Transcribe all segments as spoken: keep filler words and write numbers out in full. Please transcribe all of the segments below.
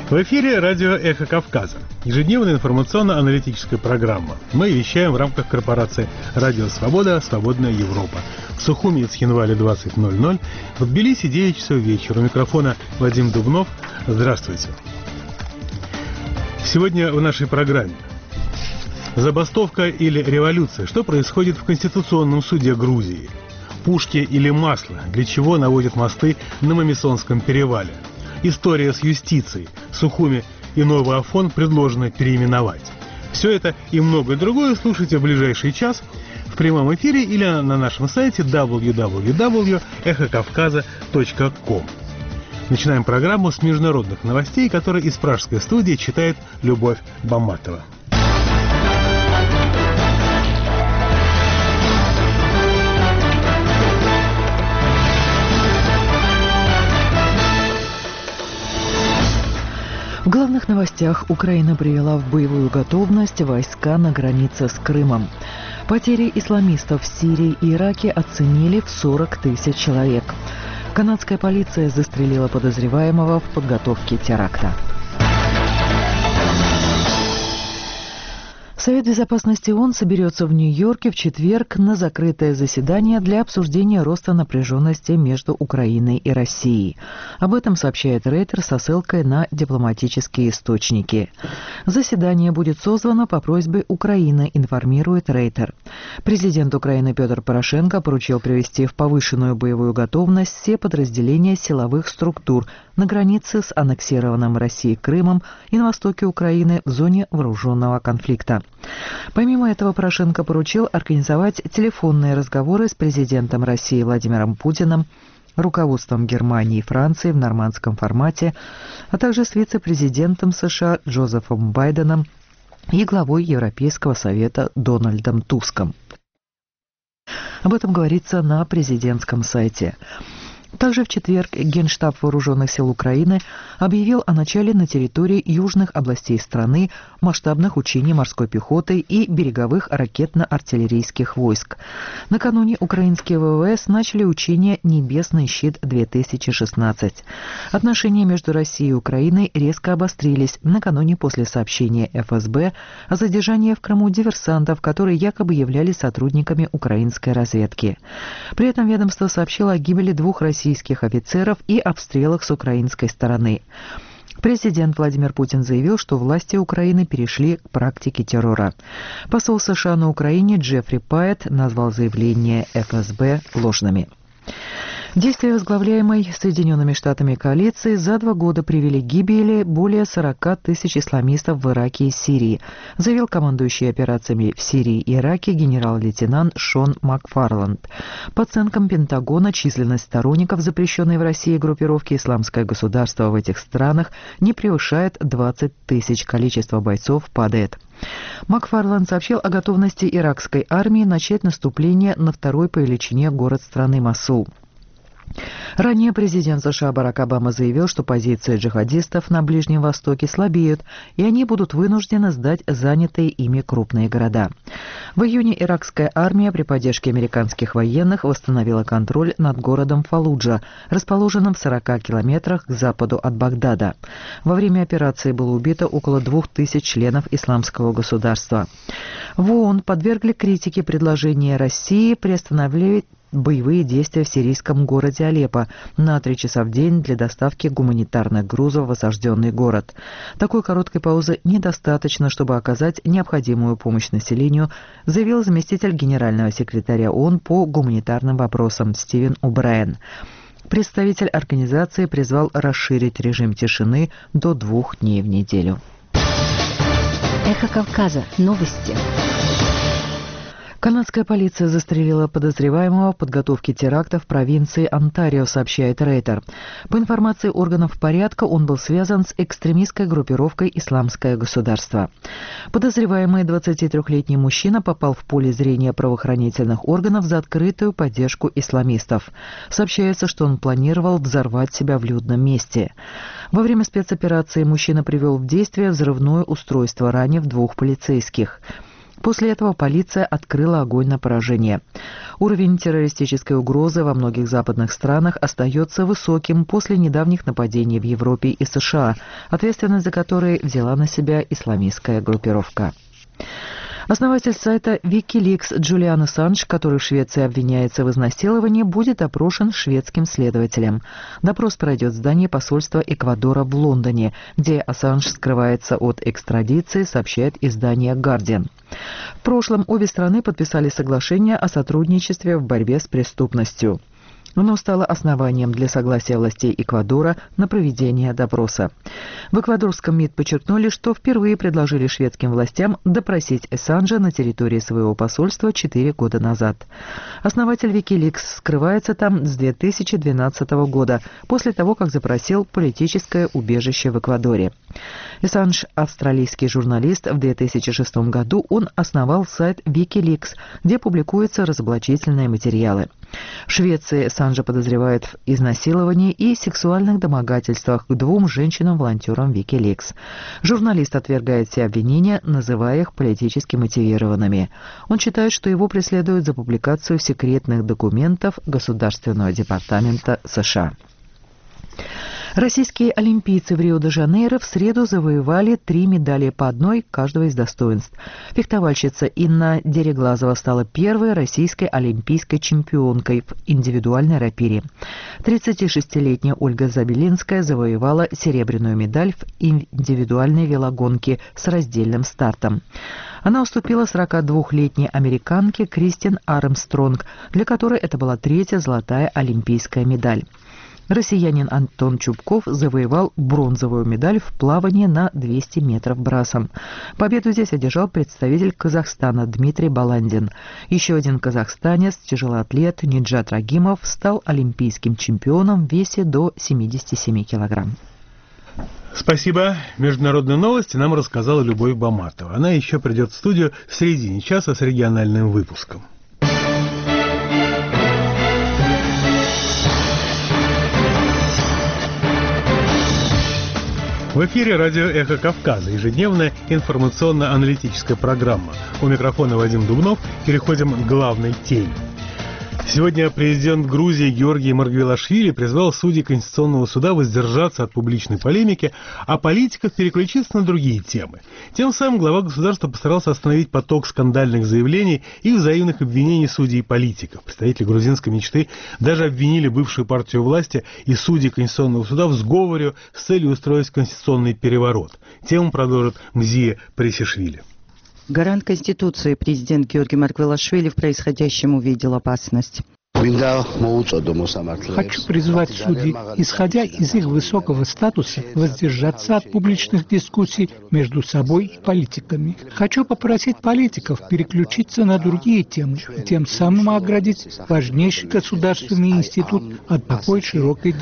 В эфире радио «Эхо Кавказа», ежедневная информационно-аналитическая программа. Мы вещаем в рамках корпорации «Радио Свобода. Свободная Европа». В Сухуми с Хинвали двадцать ноль ноль, в Тбилиси девять часов вечера. У микрофона Вадим Дубнов. Здравствуйте. Сегодня в нашей программе: забастовка или революция? Что происходит в Конституционном суде Грузии? Пушки или масло? Для чего наводят мосты на Мамисонском перевале? История с юстицией. Сухуми и Новый Афон предложено переименовать. Все это и многое другое слушайте в ближайший час в прямом эфире или на нашем сайте дабл ю дабл ю дабл ю точка эхо кавказа точка ком. Начинаем программу с международных новостей, которые из пражской студии читает Любовь Баматова. В главных новостях: Украина привела в боевую готовность войска на границе с Крымом. Потери исламистов в Сирии и Ираке оценили в сорок тысяч человек. Канадская полиция застрелила подозреваемого в подготовке теракта. Совет Безопасности ООН соберется в Нью-Йорке в четверг на закрытое заседание для обсуждения роста напряженности между Украиной и Россией. Об этом сообщает Рейтер со ссылкой на дипломатические источники. Заседание будет созвано по просьбе Украины, информирует Рейтер. Президент Украины Петр Порошенко поручил привести в повышенную боевую готовность все подразделения силовых структур на границе с аннексированным Россией Крымом и на востоке Украины в зоне вооруженного конфликта. Помимо этого, Порошенко поручил организовать телефонные разговоры с президентом России Владимиром Путиным, руководством Германии и Франции в нормандском формате, а также с вице-президентом США Джозефом Байденом и главой Европейского совета Дональдом Туском. Об этом говорится на президентском сайте. Также в четверг Генштаб Вооруженных сил Украины объявил о начале на территории южных областей страны масштабных учений морской пехоты и береговых ракетно-артиллерийских войск. Накануне украинские ВВС начали учение «Небесный щит-две тысячи шестнадцать». Отношения между Россией и Украиной резко обострились накануне после сообщения эф эс бэ о задержании в Крыму диверсантов, которые якобы являлись сотрудниками украинской разведки. При этом ведомство сообщило о гибели двух российских российских офицеров и обстрелах с украинской стороны. Президент Владимир Путин заявил, что власти Украины перешли к практике террора. Посол США на Украине Джеффри Пайет назвал заявления эф эс бэ ложными. Действия возглавляемой Соединенными Штатами коалиции за два года привели к гибели более сорока тысяч исламистов в Ираке и Сирии, заявил командующий операциями в Сирии и Ираке генерал-лейтенант Шон Макфарланд. По оценкам Пентагона, численность сторонников запрещенной в России группировки «Исламское государство» в этих странах не превышает двадцать тысяч, количество бойцов падает. Макфарланд сообщил о готовности иракской армии начать наступление на второй по величине город страны Мосул. Ранее президент США Барак Обама заявил, что позиции джихадистов на Ближнем Востоке слабеют, и они будут вынуждены сдать занятые ими крупные города. В июне иракская армия при поддержке американских военных восстановила контроль над городом Фаллуджа, расположенным в сорока километрах к западу от Багдада. Во время операции было убито около двух тысяч членов исламского государства. В ООН подвергли критике предложение России приостановить боевые действия в сирийском городе Алеппо на три часа в день для доставки гуманитарных грузов в осажденный город. Такой короткой паузы недостаточно, чтобы оказать необходимую помощь населению, заявил заместитель генерального секретаря ООН по гуманитарным вопросам Стивен О'Брайен. Представитель организации призвал расширить режим тишины до двух дней в неделю. Эхо Кавказа. Новости. Канадская полиция застрелила подозреваемого в подготовке теракта в провинции Онтарио, сообщает Рейтер. По информации органов порядка, он был связан с экстремистской группировкой «Исламское государство». Подозреваемый двадцатитрёхлетний мужчина попал в поле зрения правоохранительных органов за открытую поддержку исламистов. Сообщается, что он планировал взорвать себя в людном месте. Во время спецоперации мужчина привел в действие взрывное устройство, ранив двух полицейских. После этого полиция открыла огонь на поражение. Уровень террористической угрозы во многих западных странах остается высоким после недавних нападений в Европе и США, ответственность за которые взяла на себя исламистская группировка. Основатель сайта Wikileaks Джулиан Ассанж, который в Швеции обвиняется в изнасиловании, будет опрошен шведским следователем. Допрос пройдет в здании посольства Эквадора в Лондоне, где Ассанж скрывается от экстрадиции, сообщает издание «Гардиан». В прошлом обе страны подписали соглашение о сотрудничестве в борьбе с преступностью. Оно стало основанием для согласия властей Эквадора на проведение допроса. В эквадорском МИД подчеркнули, что впервые предложили шведским властям допросить Ассанжа на территории своего посольства четыре года назад. Основатель Wikileaks скрывается там с две тысячи двенадцатого года, после того, как запросил политическое убежище в Эквадоре. Ассанж – австралийский журналист. В две тысячи шестом году он основал сайт Wikileaks, где публикуются разоблачительные материалы. В Швеции Ассанжа подозревают в изнасиловании и сексуальных домогательствах к двум женщинам-волонтерам Wikileaks. Журналист отвергает все обвинения, называя их политически мотивированными. Он считает, что его преследуют за публикацию секретных документов Государственного департамента США. Российские олимпийцы в Рио-де-Жанейро в среду завоевали три медали по одной каждого из достоинств. Фехтовальщица Инна Дереглазова стала первой российской олимпийской чемпионкой в индивидуальной рапире. тридцатишестилетняя Ольга Забелинская завоевала серебряную медаль в индивидуальной велогонке с раздельным стартом. Она уступила сорокадвухлетней американке Кристин Армстронг, для которой это была третья золотая олимпийская медаль. Россиянин Антон Чубков завоевал бронзовую медаль в плавании на двести метров брасом. Победу здесь одержал представитель Казахстана Дмитрий Баландин. Еще один казахстанец, тяжелоатлет Ниджат Рагимов, стал олимпийским чемпионом в весе до семидесяти семи килограмм. Спасибо. Международные новости нам рассказала Любовь Баматова. Она еще придет в студию в середине часа с региональным выпуском. В эфире радио «Эхо Кавказа», ежедневная информационно-аналитическая программа. У микрофона Вадим Дубнов. Переходим к главной теме. Сегодня президент Грузии Георгий Маргвелашвили призвал судей Конституционного суда воздержаться от публичной полемики, а политиков переключиться на другие темы. Тем самым глава государства постарался остановить поток скандальных заявлений и взаимных обвинений судей и политиков. Представители грузинской мечты даже обвинили бывшую партию власти и судей Конституционного суда в сговоре с целью устроить конституционный переворот. Тему продолжит Мзия Пресишвили. Гарант Конституции президент Георгий Маргвелашвили в происходящем увидел опасность. Хочу призвать судей, исходя из их высокого статуса, воздержаться от публичных дискуссий между собой и политиками. Хочу попросить политиков переключиться на другие темы и тем самым оградить важнейший государственный институт от такой широкой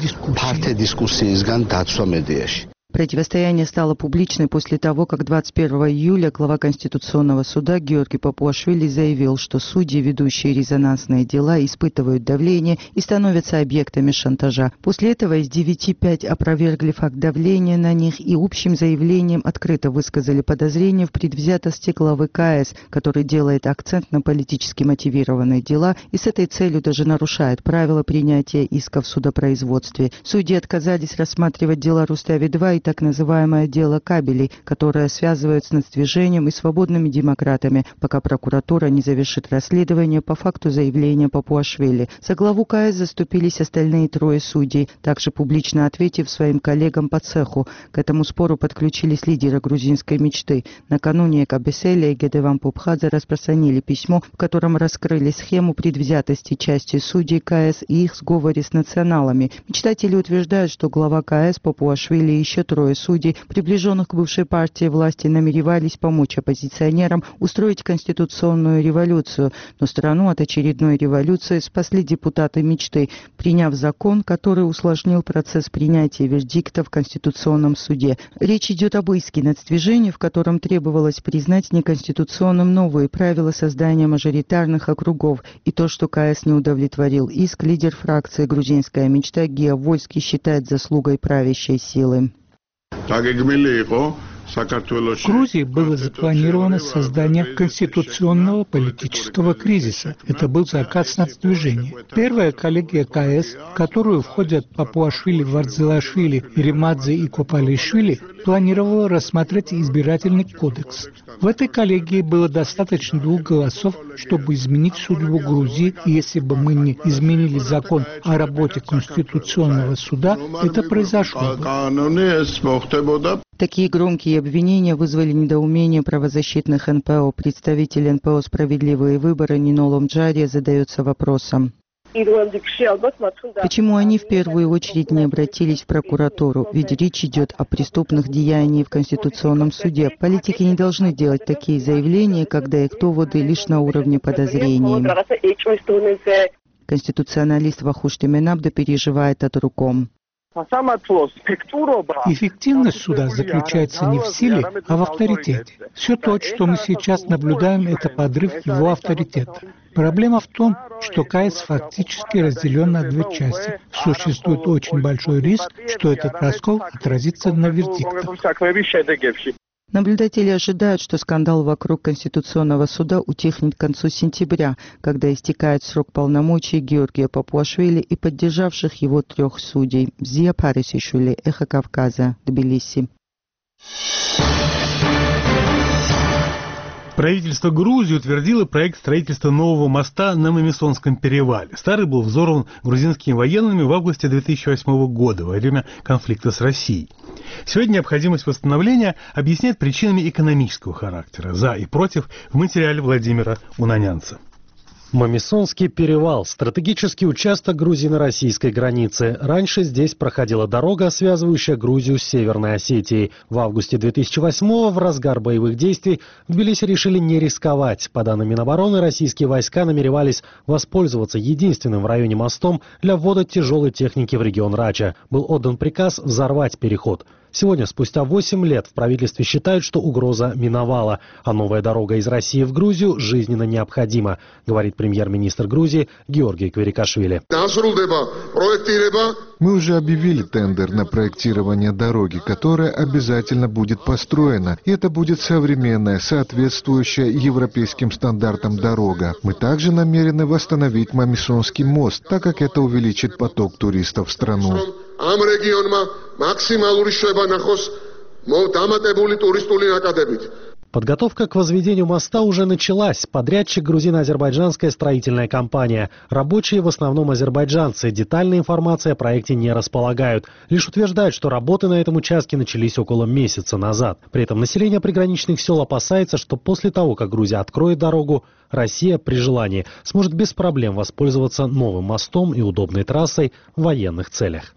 дискуссии. Противостояние стало публичной после того, как двадцать первого июля глава Конституционного суда Георгий Папуашвили заявил, что судьи, ведущие резонансные дела, испытывают давление и становятся объектами шантажа. После этого из девяти пять опровергли факт давления на них и общим заявлением открыто высказали подозрение в предвзятости главы КС, который делает акцент на политически мотивированные дела и с этой целью даже нарушает правила принятия исков в судопроизводстве. Судьи отказались рассматривать дела Рустави-два и так называемое дело кабелей, которое связывают с нацдвижением и свободными демократами, пока прокуратура не завершит расследование по факту заявления Папуашвили. За главу КС заступились остальные трое судей, также публично ответив своим коллегам по цеху. К этому спору подключились лидеры грузинской мечты. Накануне Кабеселя и Гедеван Пупхадзе распространили письмо, в котором раскрыли схему предвзятости части судей КС и их сговоре с националами. Мечтатели утверждают, что глава КС Папуашвили и еще трое судей, приближенных к бывшей партии власти, намеревались помочь оппозиционерам устроить конституционную революцию, но страну от очередной революции спасли депутаты мечты, приняв закон, который усложнил процесс принятия вердикта в Конституционном суде. Речь идет об иске нацдвижения, в котором требовалось признать неконституционным новые правила создания мажоритарных округов, и то, что КС не удовлетворил иск, лидер фракции «Грузинская мечта» Геа Вольский считает заслугой правящей силы. В Грузии было запланировано создание конституционного политического кризиса. Это был заказ нацдвижения. Первая коллегия КС, в которую входят Папуашвили, Вардзилашвили, Ремадзе и Копалишвили, планировала рассмотреть избирательный кодекс. В этой коллегии было достаточно двух голосов, чтобы изменить судьбу Грузии, и если бы мы не изменили закон о работе Конституционного суда, это произошло бы. Такие громкие обвинения вызвали недоумение правозащитных эн пэ о. Представитель эн пэ о «Справедливые выборы» Нино Ломджария задается вопросом: почему они в первую очередь не обратились в прокуратуру? Ведь речь идет о преступных деяниях в Конституционном суде. Политики не должны делать такие заявления, когда их доводы лишь на уровне подозрений. Конституционалист Вахуш Теменабда переживает о другом. Эффективность суда заключается не в силе, а в авторитете. Все то, что мы сейчас наблюдаем, это подрыв его авторитета. Проблема в том, что КС фактически разделен на две части. Существует очень большой риск, что этот раскол отразится на вердиктах. Наблюдатели ожидают, что скандал вокруг Конституционного суда утихнет к концу сентября, когда истекает срок полномочий Георгия Папуашвили и поддержавших его трех судей. Зия Парисишвили, Эхо Кавказа, Тбилиси. Правительство Грузии утвердило проект строительства нового моста на Мамисонском перевале. Старый был взорван грузинскими военными в августе две тысячи восьмого года во время конфликта с Россией. Сегодня необходимость восстановления объясняет причинами экономического характера. За и против в материале Владимира Унанянца. Мамисонский перевал – стратегический участок грузино-российской границы. Раньше здесь проходила дорога, связывающая Грузию с Северной Осетией. В августе две тысячи восьмого, в разгар боевых действий, в Тбилиси решили не рисковать. По данным Минобороны, российские войска намеревались воспользоваться единственным в районе мостом для ввода тяжелой техники в регион Рача. Был отдан приказ взорвать переход. Сегодня, спустя восемь лет, в правительстве считают, что угроза миновала, а новая дорога из России в Грузию жизненно необходима, говорит премьер-министр Грузии Георгий Кверикашвили. Мы уже объявили тендер на проектирование дороги, которая обязательно будет построена. И это будет современная, соответствующая европейским стандартам дорога. Мы также намерены восстановить Мамисонский мост, так как это увеличит поток туристов в страну. Подготовка к возведению моста уже началась. Подрядчик грузино-азербайджанская строительная компания. Рабочие в основном азербайджанцы. Детальной информации о проекте не располагают. Лишь утверждают, что работы на этом участке начались около месяца назад. При этом население приграничных сел опасается, что после того, как Грузия откроет дорогу, Россия при желании сможет без проблем воспользоваться новым мостом и удобной трассой в военных целях.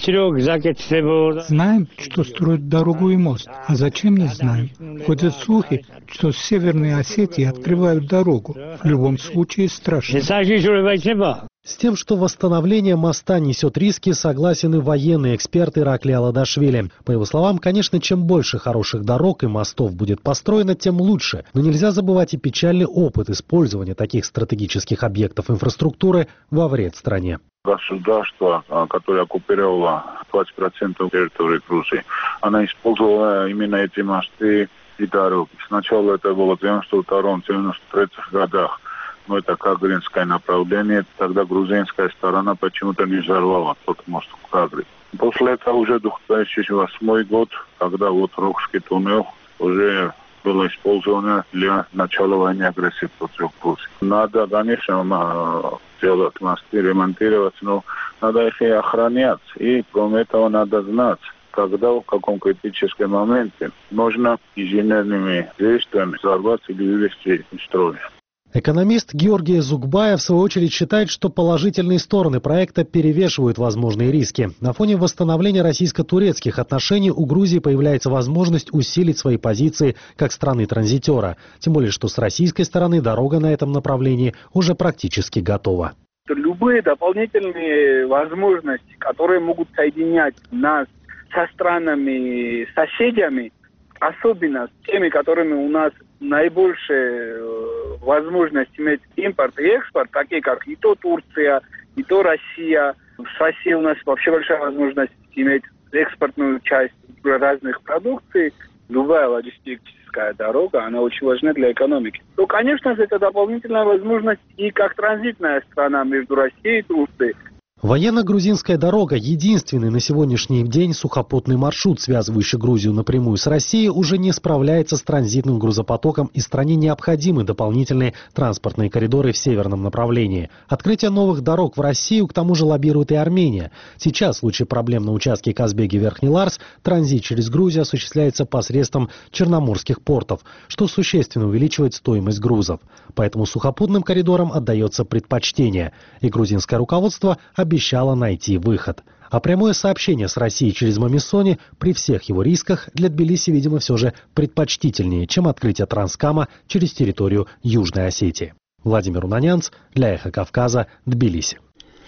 Знаем, что строят дорогу и мост. А зачем, не знаем. Ходят слухи, что с Северной Осетии открывают дорогу. В любом случае страшно. С тем, что восстановление моста несет риски, согласен и военный эксперт Иракли Аладашвили. По его словам, конечно, чем больше хороших дорог и мостов будет построено, тем лучше. Но нельзя забывать и печальный опыт использования таких стратегических объектов инфраструктуры во вред стране. Государство, которое оккупировало двадцать процентов территории Грузии, она использовала именно эти мосты и дороги. Сначала это было в девяносто втором — девяносто третьем годах. Но это Кагринское направление. Тогда грузинская сторона почему-то не взорвала тот мост в Кагри. После этого уже две тысячи восьмой год, когда вот Рокский туннель уже было использовано для начала военной агрессии против Грузии. Надо, конечно, делать мосты, ремонтировать, но надо их и охранять. И кроме этого надо знать, когда, в каком критическом моменте можно инженерными действиями взорвать или вывести из строя. Экономист Георгий Зугбаев в свою очередь считает, что положительные стороны проекта перевешивают возможные риски. На фоне восстановления российско-турецких отношений у Грузии появляется возможность усилить свои позиции как страны-транзитера. Тем более, что с российской стороны дорога на этом направлении уже практически готова. Любые дополнительные возможности, которые могут соединять нас со странами-соседями, особенно с теми, которыми у нас наибольшая возможность иметь импорт и экспорт, такие как и то Турция, и то Россия. С Россией у нас вообще большая возможность иметь экспортную часть разных продукций. любая логистическая дорога, она очень важна для экономики. То, конечно же, это дополнительная возможность и как транзитная страна между Россией и Турцией. Военно-грузинская дорога – единственный на сегодняшний день сухопутный маршрут, связывающий Грузию напрямую с Россией, уже не справляется с транзитным грузопотоком, и стране необходимы дополнительные транспортные коридоры в северном направлении. Открытие новых дорог в Россию к тому же лоббирует и Армения. Сейчас в случае проблем на участке Казбеги-Верхний Ларс транзит через Грузию осуществляется посредством черноморских портов, что существенно увеличивает стоимость грузов. Поэтому сухопутным коридорам отдается предпочтение, и грузинское руководство обещало найти выход. А прямое сообщение с Россией через Мамисони при всех его рисках для Тбилиси, видимо, все же предпочтительнее, чем открытие Транскама через территорию Южной Осетии. Владимир Унанянц для «Эхо Кавказа», Тбилиси.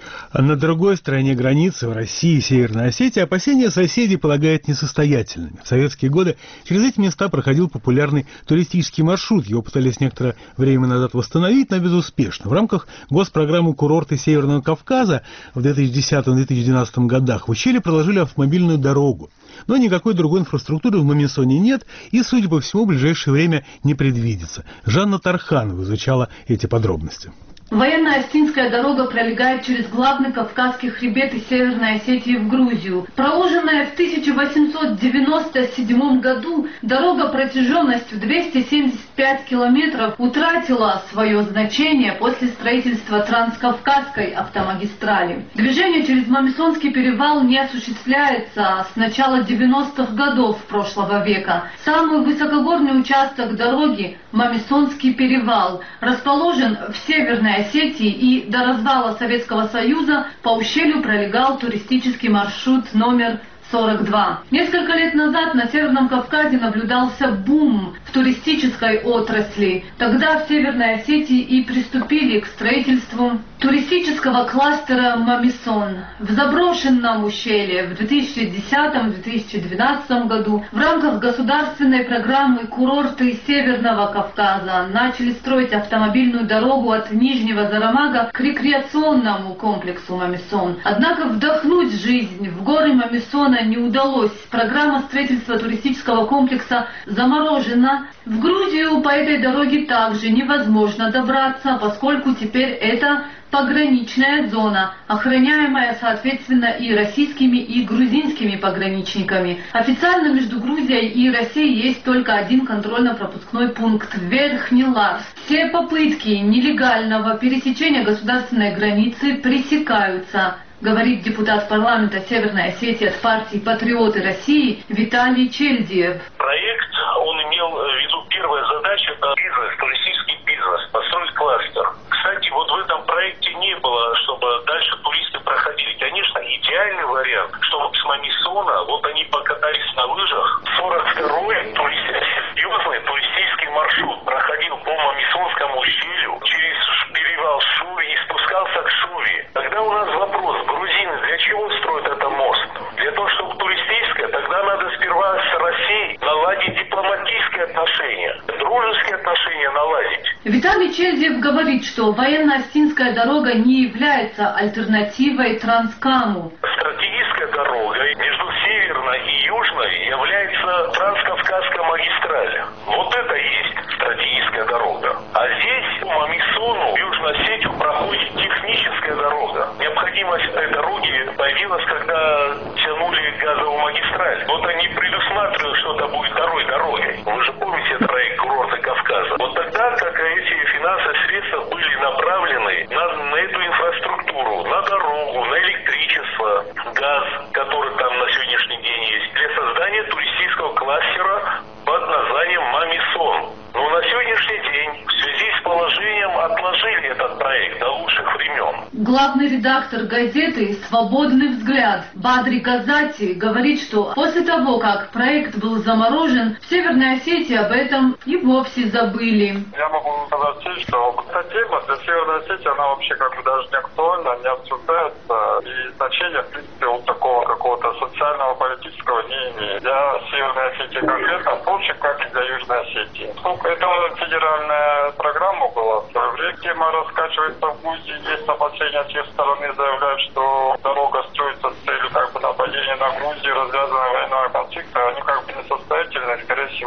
На другой стороне границы, в России и Северной Осетии, опасения соседей полагают несостоятельными. В советские годы через эти места проходил популярный туристический маршрут. Его пытались некоторое время назад восстановить, но безуспешно. В рамках госпрограммы «Курорты Северного Кавказа» в две тысячи десятом — две тысячи двенадцатом годах в ущелье проложили автомобильную дорогу. Но никакой другой инфраструктуры в Мамисоне нет и, судя по всему, в ближайшее время не предвидится. Жанна Тарханова изучала эти подробности. Военно-Осетинская дорога пролегает через главный Кавказский хребет из Северной Осетии в Грузию. Проложенная в тысяча восемьсот девяносто седьмом году, дорога протяженностью двести семьдесят пять километров утратила свое значение после строительства Транскавказской автомагистрали. Движение через Мамисонский перевал не осуществляется с начала девяностых годов прошлого века. Самый высокогорный участок дороги – Мамисонский перевал, расположен в Северной Осетии, и до развала Советского Союза по ущелью пролегал туристический маршрут номер сорок два. Несколько лет назад на Северном Кавказе наблюдался бум в туристической отрасли. Тогда в Северной Осетии и приступили к строительству туристического кластера Мамисон. В заброшенном ущелье в две тысячи десятом — две тысячи двенадцатом году в рамках государственной программы «Курорты Северного Кавказа» начали строить автомобильную дорогу от Нижнего Зарамага к рекреационному комплексу Мамисон. Однако вдохнуть жизнь в горы Мамисона не удалось. Программа строительства туристического комплекса заморожена. В Грузию по этой дороге также невозможно добраться, поскольку теперь это пограничная зона, охраняемая, соответственно, и российскими, и грузинскими пограничниками. Официально между Грузией и Россией есть только один контрольно-пропускной пункт – Верхний Ларс. Все попытки нелегального пересечения государственной границы пресекаются, говорит депутат парламента Северной Осетии от партии «Патриоты России» Виталий Чельдиев. Проект, он имел в виду, первая задача – это бизнес, туристический бизнес, построить кластер. Кстати, вот в этом проекте не было, чтобы дальше туристы проходили. Конечно, идеальный вариант, чтобы с Мамисона, вот они покатались на лыжах, сорок второй серьезный туристический маршрут проходил по Мамисонскому ущелью через перевал Шуви и спускался к Шуви. Тогда у нас вопрос, грузины, для чего строят этот мост? Для того, чтобы туристическое, тогда надо сперва с Россией наладить дипломатические отношения, дружеские отношения наладить. Виталий Чельдиев говорит, что военно-Осетинская дорога не является альтернативой Транскаму. Стратегическая дорога между Северной и Южной является Транскавказская магистраль. Вот это и есть стратегическая дорога. А здесь по Мамисону, в Южную Осетию проходит техническая дорога. Необходимость этой дороги появилась, когда тянули газовую магистраль. Вот они предусматривают, что это будет второй дорогой. Вы же помните этот проект «Курорты Кавказа». Вот тогда, как эти финансовые средства были направлены на, на эту инфраструктуру, на дорогу, на электричество, газ, который там на сегодняшний день есть, для создания туристического кластера под названием Мамисон. Но на сегодняшний день в связи с положением отложили этот проект до лучших времен. Главный редактор газеты «Свободный взгляд» Бадри Газати говорит, что после того, как проект был заморожен, в Северной Осетии об этом и вовсе забыли. Я могу сказать, что эта тема для Северной Осетии, она вообще как бы даже не актуальна, не обсуждается, и значения, в принципе, вот такого какого-то социального, политического не имеет. Для Северной Осетии конкретно, впрочем, как и для Южной Осетии. Это федеральная программа была в свое время. Тема раскачивается в Грузии. Есть опасения, те стороны заявляют, что дорога строится с целью как бы нападения на Грузию, развязывания военного конфликта. Они как бы несостоятельны. Скорее всего,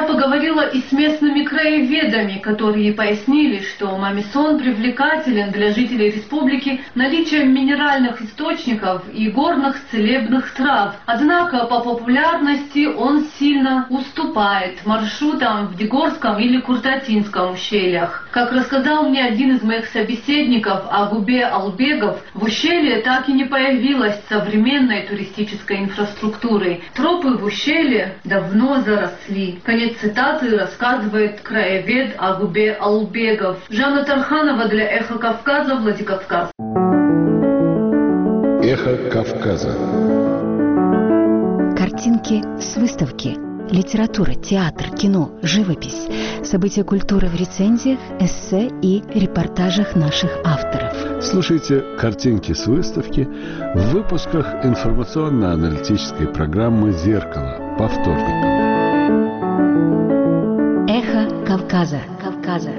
поговорила и с местными краеведами, которые пояснили, что мамисон привлекателен для жителей республики наличием минеральных источников и горных целебных трав. Однако по популярности он сильно уступает маршрутам в Дегорском или Куртатинском ущельях. Как рассказал мне один из моих собеседников Агубе Албегов, в ущелье так и не появилось современной туристической инфраструктуры. Тропы в ущелье давно заросли. Конец цитаты рассказывает краевед Агубе Албегов. Жанна Тарханова для «Эхо Кавказа», Владикавказ. «Эхо Кавказа». Картинки с выставки. Литература, театр, кино, живопись. События культуры в рецензиях, эссе и репортажах наших авторов. Слушайте картинки с выставки в выпусках информационно-аналитической программы «Зеркало» по вторникам. Эхо Кавказа. Кавказа.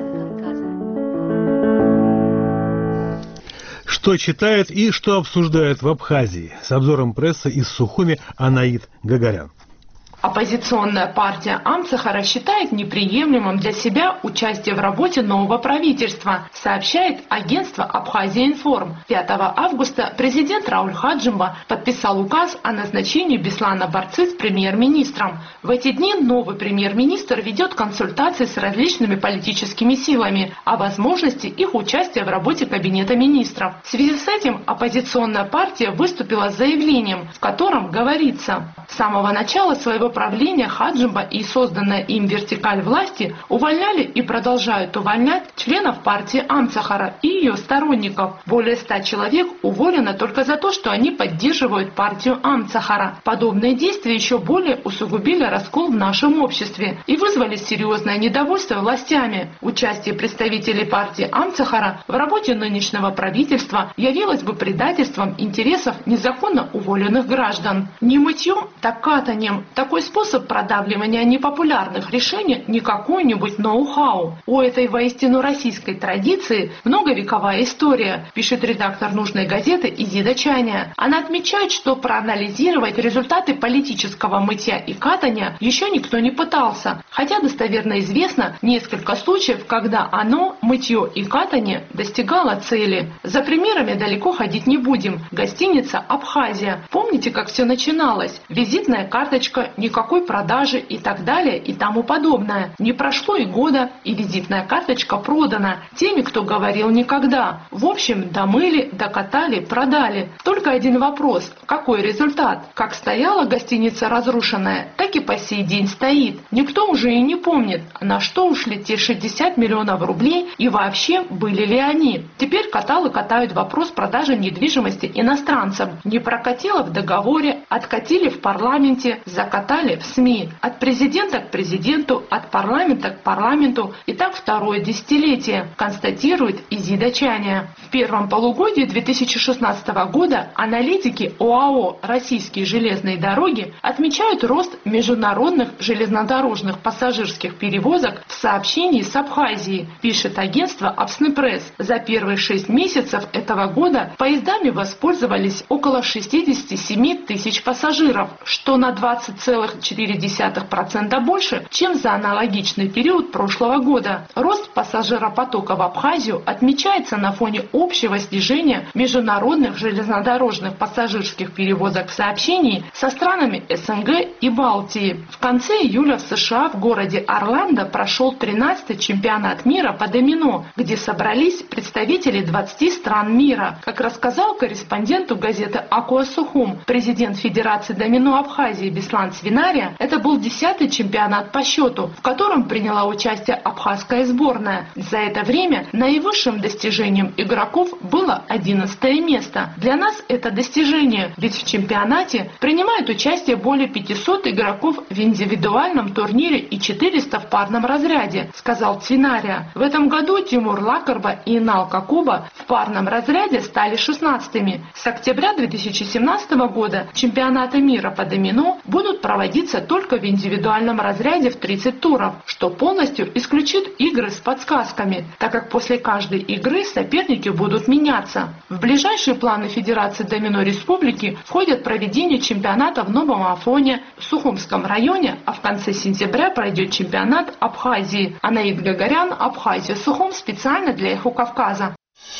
Что читает и что обсуждает в Абхазии? С обзором прессы из Сухуми Анаит Гагарян. Оппозиционная партия Амцахара считает неприемлемым для себя участие в работе нового правительства, сообщает агентство «Абхазия-Информ». пятого августа президент Рауль Хаджимба подписал указ о назначении Беслана Барцыц премьер-министром. В эти дни новый премьер-министр ведет консультации с различными политическими силами о возможности их участия в работе Кабинета министров. В связи с этим оппозиционная партия выступила с заявлением, в котором говорится: с самого начала своего правления Хаджимба и созданная им вертикаль власти увольняли и продолжают увольнять членов партии Амцахара и ее сторонников. Более ста человек уволено только за то, что они поддерживают партию Амцахара. Подобные действия еще более усугубили раскол в нашем обществе и вызвали серьезное недовольство властями. Участие представителей партии Амцахара в работе нынешнего правительства явилось бы предательством интересов незаконно уволенных граждан. Не мытьем, так катанием. Такой способ продавливания непопулярных решений не какой-нибудь ноу-хау. У этой воистину российской традиции многовековая история, пишет редактор нужной газеты Изида Чайная. Она отмечает, что проанализировать результаты политического мытья и катания еще никто не пытался, хотя достоверно известно несколько случаев, когда оно, мытье и катание, достигало цели. За примерами далеко ходить не будем. Гостиница «Абхазия». Помните, как все начиналось? Визитная карточка, никакой продажи и так далее и тому подобное. Не прошло и года, и визитная карточка продана теми, кто говорил никогда. В общем, домыли, докатали, продали. Только один вопрос: какой результат? Как стояла гостиница разрушенная, так и по сей день стоит. Никто уже и не помнит, на что ушли те шестьдесят миллионов рублей и вообще были ли они. Теперь каталы катают вопрос продажи недвижимости иностранцам. Не прокатило в договоре, откатили в парламенте, закатали в СМИ. От президента к президенту, от парламента к парламенту, и так второе десятилетие, констатирует Изида Чайная. В первом полугодии две тысячи шестнадцатого года аналитики ОАО «Российские железные дороги» отмечают рост международных железнодорожных пассажирских перевозок в сообщении с Абхазией, пишет агентство Абснепресс. За первые шесть месяцев этого года поездами воспользовались около шестьдесят семь тысяч пассажиров, что на двадцать целых четыре десятых процента больше, чем за аналогичный период прошлого года. Рост пассажиропотока в Абхазию отмечается на фоне общего снижения международных железнодорожных пассажирских перевозок в сообщении со странами СНГ и Балтии. В конце июля в США в городе Орландо прошел тринадцатый чемпионат мира по домино, где собрались представители двадцати стран мира. Как рассказал корреспонденту газеты «Акуа Сухум» президент Федерации домино Абхазии Беслан Свинария, это был десятый чемпионат по счету, в котором приняла участие абхазская сборная. За это время наивысшим достижением игроков было одиннадцатое место. Для нас это достижение, ведь в чемпионате принимают участие более пятисот игроков в индивидуальном турнире и четыреста в парном разряде, сказал Свинария. В этом году Тимур Лакарба и Инал Какуба в парном разряде стали шестнадцатыми. С октября две тысячи семнадцатого года чемпионаты мира по домино будут проводиться проводиться только в индивидуальном разряде в тридцать туров, что полностью исключит игры с подсказками, так как после каждой игры соперники будут меняться. В ближайшие планы Федерации домино республики входит проведение чемпионата в Новом Афоне, в Сухумском районе, а в конце сентября пройдет чемпионат Абхазии. Анаид Гагарян, Абхазия, Сухум, специально для Эхо Кавказа.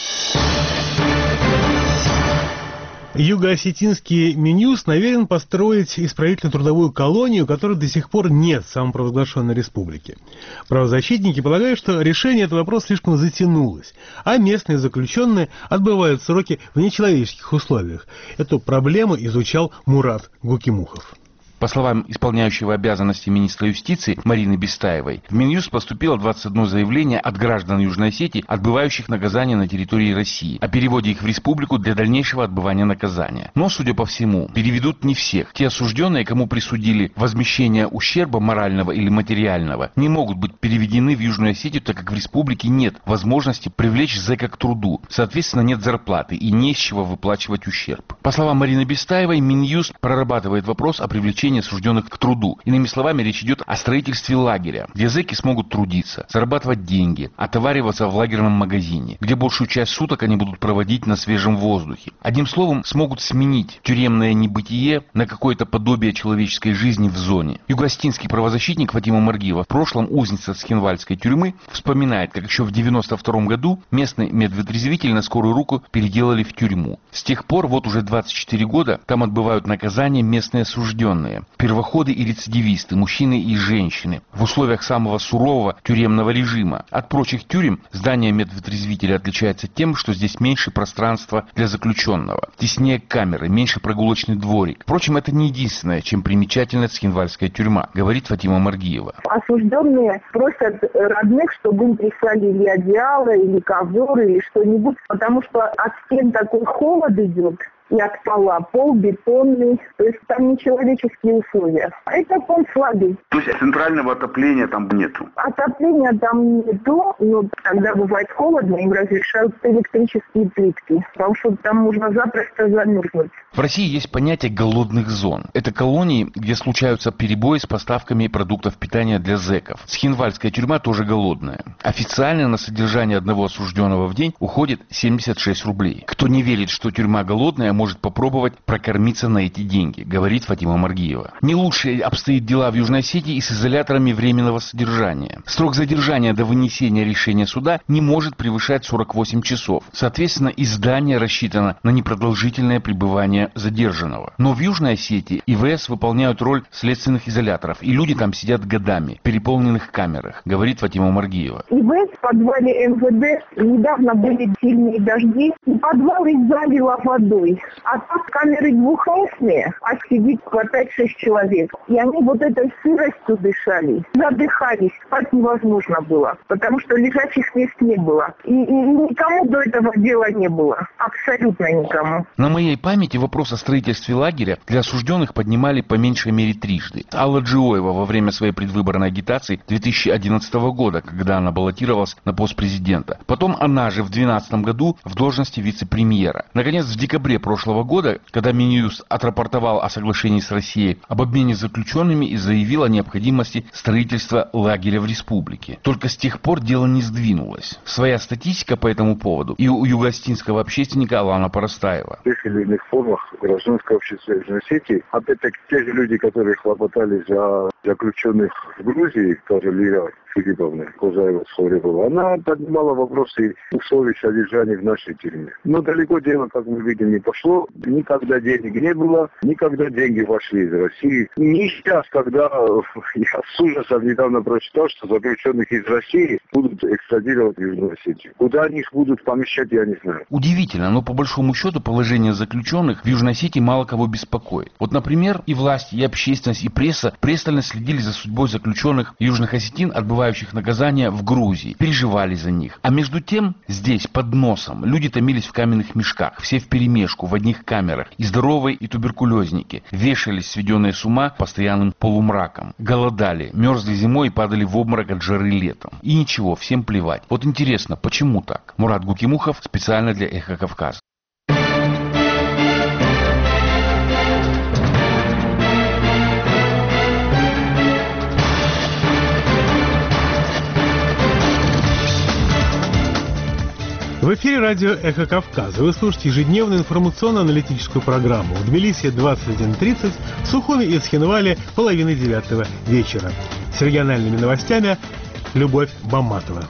Юго-осетинский Минюст намерен построить исправительно-трудовую колонию, которой до сих пор нет в самопровозглашенной республике. Правозащитники полагают, что решение этого вопроса слишком затянулось, а местные заключенные отбывают сроки в нечеловеческих условиях. Эту проблему изучал Мурат Гукимухов. По словам исполняющего обязанности министра юстиции Марины Бестаевой, в Минюст поступило двадцать одно заявление от граждан Южной Осетии, отбывающих наказание на территории России, о переводе их в республику для дальнейшего отбывания наказания. Но, судя по всему, переведут не всех. Те осужденные, кому присудили возмещение ущерба морального или материального, не могут быть переведены в Южную Осетию, так как в республике нет возможности привлечь зэка к труду. Соответственно, нет зарплаты и не с чего выплачивать ущерб. По словам Марины Бестаевой, Минюст прорабатывает вопрос о привлечении осужденных к труду. Иными словами, речь идет о строительстве лагеря, где зэки смогут трудиться, зарабатывать деньги, отовариваться в лагерном магазине, где большую часть суток они будут проводить на свежем воздухе. Одним словом, смогут сменить тюремное небытие на какое-то подобие человеческой жизни в зоне. Юго-осетинский правозащитник Фатима Маргиева, в прошлом узница Схинвальской тюрьмы, вспоминает, как еще в девяносто втором году местный медвытрезвитель на скорую руку переделали в тюрьму. С тех пор, вот уже двадцать четыре года, там отбывают наказание местные осужденные. Первоходы и рецидивисты, мужчины и женщины, в условиях самого сурового тюремного режима. От прочих тюрем здание медвытрезвителя отличается тем, что здесь меньше пространства для заключенного, теснее камеры, меньше прогулочный дворик. Впрочем, это не единственное, чем примечательна Схинвальская тюрьма, говорит Фатима Маргиева. Осужденные просят родных, чтобы им прислали или одеяло, или ковер, или что-нибудь, потому что от стен такой холод идет. И от пола пол бетонный, то есть там нечеловеческие условия. А это концлагерь. То есть центрального отопления там нету? Отопления там нету, но когда бывает холодно, им разрешают электрические плитки, потому что там можно запросто замерзнуть. В России есть понятие голодных зон. Это колонии, где случаются перебои с поставками продуктов питания для зэков. Схинвальская тюрьма тоже голодная. Официально на содержание одного осужденного в день уходит семьдесят шесть рублей. Кто не верит, что тюрьма голодная, может попробовать прокормиться на эти деньги, говорит Фатима Маргиева. Не лучше обстоит дела в Южной Осетии и с изоляторами временного содержания. Срок задержания до вынесения решения суда не может превышать сорок восемь часов. Соответственно, издание рассчитано на непродолжительное пребывание задержанного. Но в Южной Осетии ИВС выполняют роль следственных изоляторов, и люди там сидят годами в переполненных камерах, говорит Фатима Маргиева. ИВС в подвале эм вэ дэ недавно были сильные дожди, и подвал залило водой. А так камеры двухместные, а сидит по пять-шесть человек. И они вот этой сыростью дышали, задыхались, спать невозможно было, потому что лежачих мест не было. И, и, и никому до этого дела не было, абсолютно никому. На моей памяти вопрос о строительстве лагеря для осужденных поднимали по меньшей мере трижды. Алла Джиоева во время своей предвыборной агитации две тысячи одиннадцатого года, когда она баллотировалась на пост президента. Потом она же в две тысячи двенадцатом году в должности вице-премьера. Наконец, в декабре прошлого года, когда Минюст отрапортовал о соглашении с Россией об обмене заключенными и заявил о необходимости строительства лагеря в республике. Только с тех пор дело не сдвинулось. Своя статистика по этому поводу и у юго-осетинского общественника Алана Парастаева. В тех или иных формах гражданского общества Южной Осетии, опять-таки те же люди, которые хлопотали за заключенных в Грузии, тоже Лира Филипповна Козаева Схоребова, она поднимала вопросы условий содержания в нашей тюрьме. Но далеко дело, как мы видим, не пошло. Никогда денег не было, никогда деньги вошли из России. Не сейчас, когда я с ужасом недавно прочитал, что заключенных из России будут экстрадировать в Южную Осетию. Куда они их будут помещать, я не знаю. Удивительно, но по большому счету положение заключенных в Южной Осетии мало кого беспокоит. Вот, например, и власти, и общественность, и пресса пристально следили за судьбой заключенных южных осетин, отбывающих наказания в Грузии, переживали за них. А между тем, здесь, под носом, люди томились в каменных мешках, все вперемешку, в одних камерах, и здоровые, и туберкулезники, вешались, сведенные с ума, постоянным полумраком, голодали, мерзли зимой и падали в обморок от жары летом. И ничего, всем плевать. Вот интересно, почему так? Мурат Гукимухов, специально для Эхо Кавказа. В эфире радио «Эхо Кавказа». Вы слушаете ежедневную информационно-аналитическую программу. В Тбилиси двадцать один тридцать, в Сухуми и Цхинвале половины девятого вечера. С региональными новостями Любовь Баматова.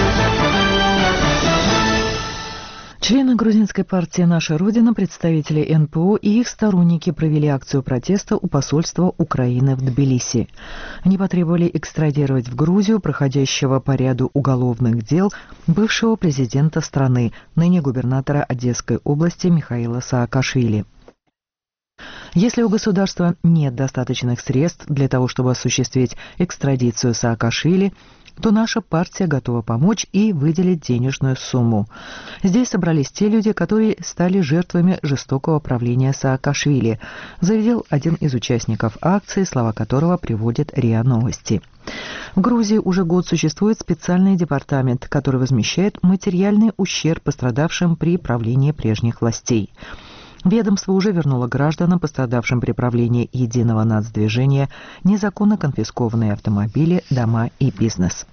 Члены грузинской партии «Наша Родина», представители эн пэ о и их сторонники провели акцию протеста у посольства Украины в Тбилиси. Они потребовали экстрадировать в Грузию проходящего по ряду уголовных дел бывшего президента страны, ныне губернатора Одесской области Михаила Саакашвили. Если у государства нет достаточных средств для того, чтобы осуществить экстрадицию Саакашвили, то наша партия готова помочь и выделить денежную сумму. Здесь собрались те люди, которые стали жертвами жестокого правления Саакашвили, заявил один из участников акции, слова которого приводит РИА Новости. В Грузии уже год существует специальный департамент, который возмещает материальный ущерб пострадавшим при правлении прежних властей. Ведомство уже вернуло гражданам, пострадавшим при правлении единого нацдвижения, незаконно конфискованные автомобили, дома и бизнес.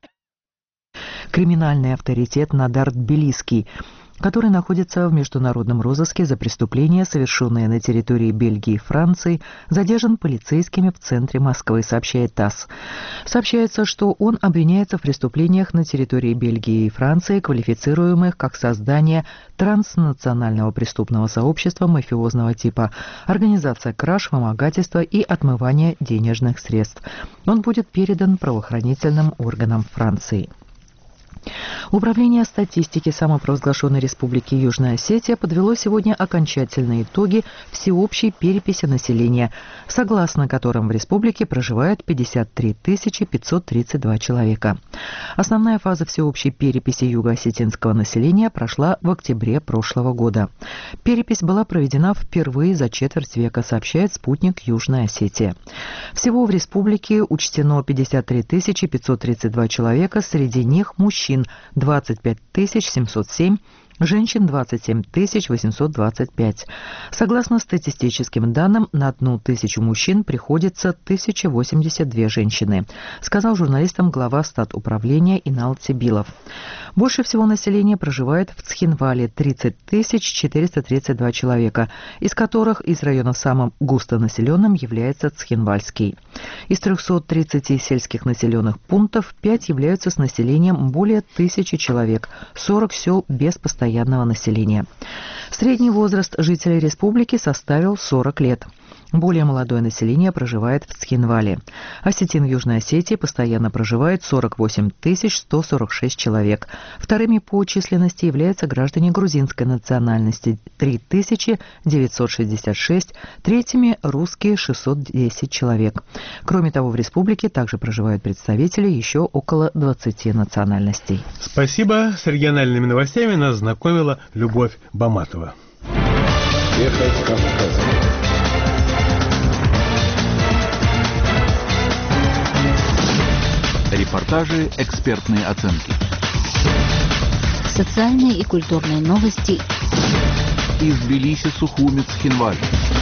Криминальный авторитет Надар Тбилисский, который находится в международном розыске за преступления, совершенные на территории Бельгии и Франции, задержан полицейскими в центре Москвы, сообщает ТАСС. Сообщается, что он обвиняется в преступлениях на территории Бельгии и Франции, квалифицируемых как создание транснационального преступного сообщества мафиозного типа, организация краж, вымогательства и отмывание денежных средств. Он будет передан правоохранительным органам Франции. Управление статистики самопровозглашенной Республики Южная Осетия подвело сегодня окончательные итоги всеобщей переписи населения, согласно которым в республике проживает пятьдесят три тысячи пятьсот тридцать два человека. Основная фаза всеобщей переписи юго-осетинского населения прошла в октябре прошлого года. Перепись была проведена впервые за четверть века, сообщает спутник Южная Осетия. Всего в республике учтено пятьдесят три тысячи пятьсот тридцать два человека, среди них мужчин двадцать пять тысяч семьсот семь, женщин двадцать семь тысяч восемьсот двадцать пять. Согласно статистическим данным, на одну тысячу мужчин приходится тысяча восемьдесят две женщины, сказал журналистам глава статуправления Инал Цибилов. Больше всего населения проживает в Цхинвале – тридцать тысяч четыреста тридцать два человека, из которых из районов самым густонаселенным является Цхинвальский. Из трехсот тридцати сельских населенных пунктов пять являются с населением более тысячи человек, сорок сел без постоянного населения. Средний возраст жителей республики составил сорок лет. Более молодое население проживает в Цхинвале. Осетин в Южной Осетии постоянно проживает сорок восемь тысяч сто сорок шесть человек. Вторыми по численности являются граждане грузинской национальности – три тысячи девятьсот шестьдесят шесть, третьими – русские – шестьсот десять человек. Кроме того, в республике также проживают представители еще около двадцати национальностей. Спасибо. С региональными новостями нас знакомила Любовь Баматова. Эхо Кавказа. Репортажи, экспертные оценки. Социальные и культурные новости. Из Тбилиси, Сухуми, Цхинваль.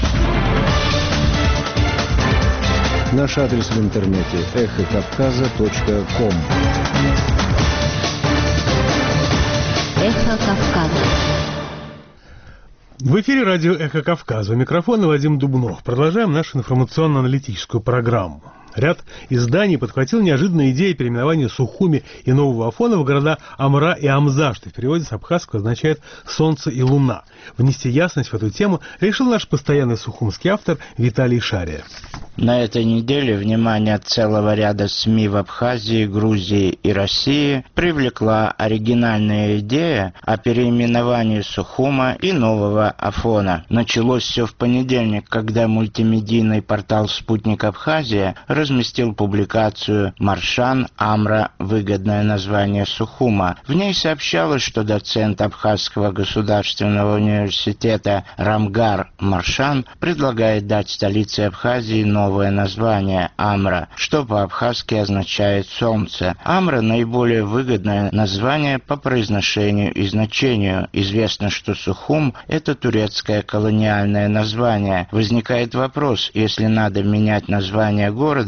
Наш адрес в интернете эхо кавказа точка ком. Эхо Кавказа. В эфире радио «Эхо Кавказа». У микрофона Вадим Дубнов. Продолжаем нашу информационно-аналитическую программу. Ряд изданий подхватил неожиданную идею переименования Сухуми и Нового Афона в города Амра и Амза, что в переводе с абхазского означает «солнце и луна». Внести ясность в эту тему решил наш постоянный сухумский автор Виталий Шария. На этой неделе внимание целого ряда СМИ в Абхазии, Грузии и России привлекла оригинальная идея о переименовании Сухума и Нового Афона. Началось все в понедельник, когда мультимедийный портал «Спутник Абхазия» разместил публикацию «Маршан, Амра. Выгодное название Сухума». В ней сообщалось, что доцент Абхазского государственного университета Рамгар Маршан предлагает дать столице Абхазии новое новое название Амра, что по-абхазски означает «солнце». Амра – наиболее выгодное название по произношению и значению. Известно, что Сухум – это турецкое колониальное название. Возникает вопрос, если надо менять название города,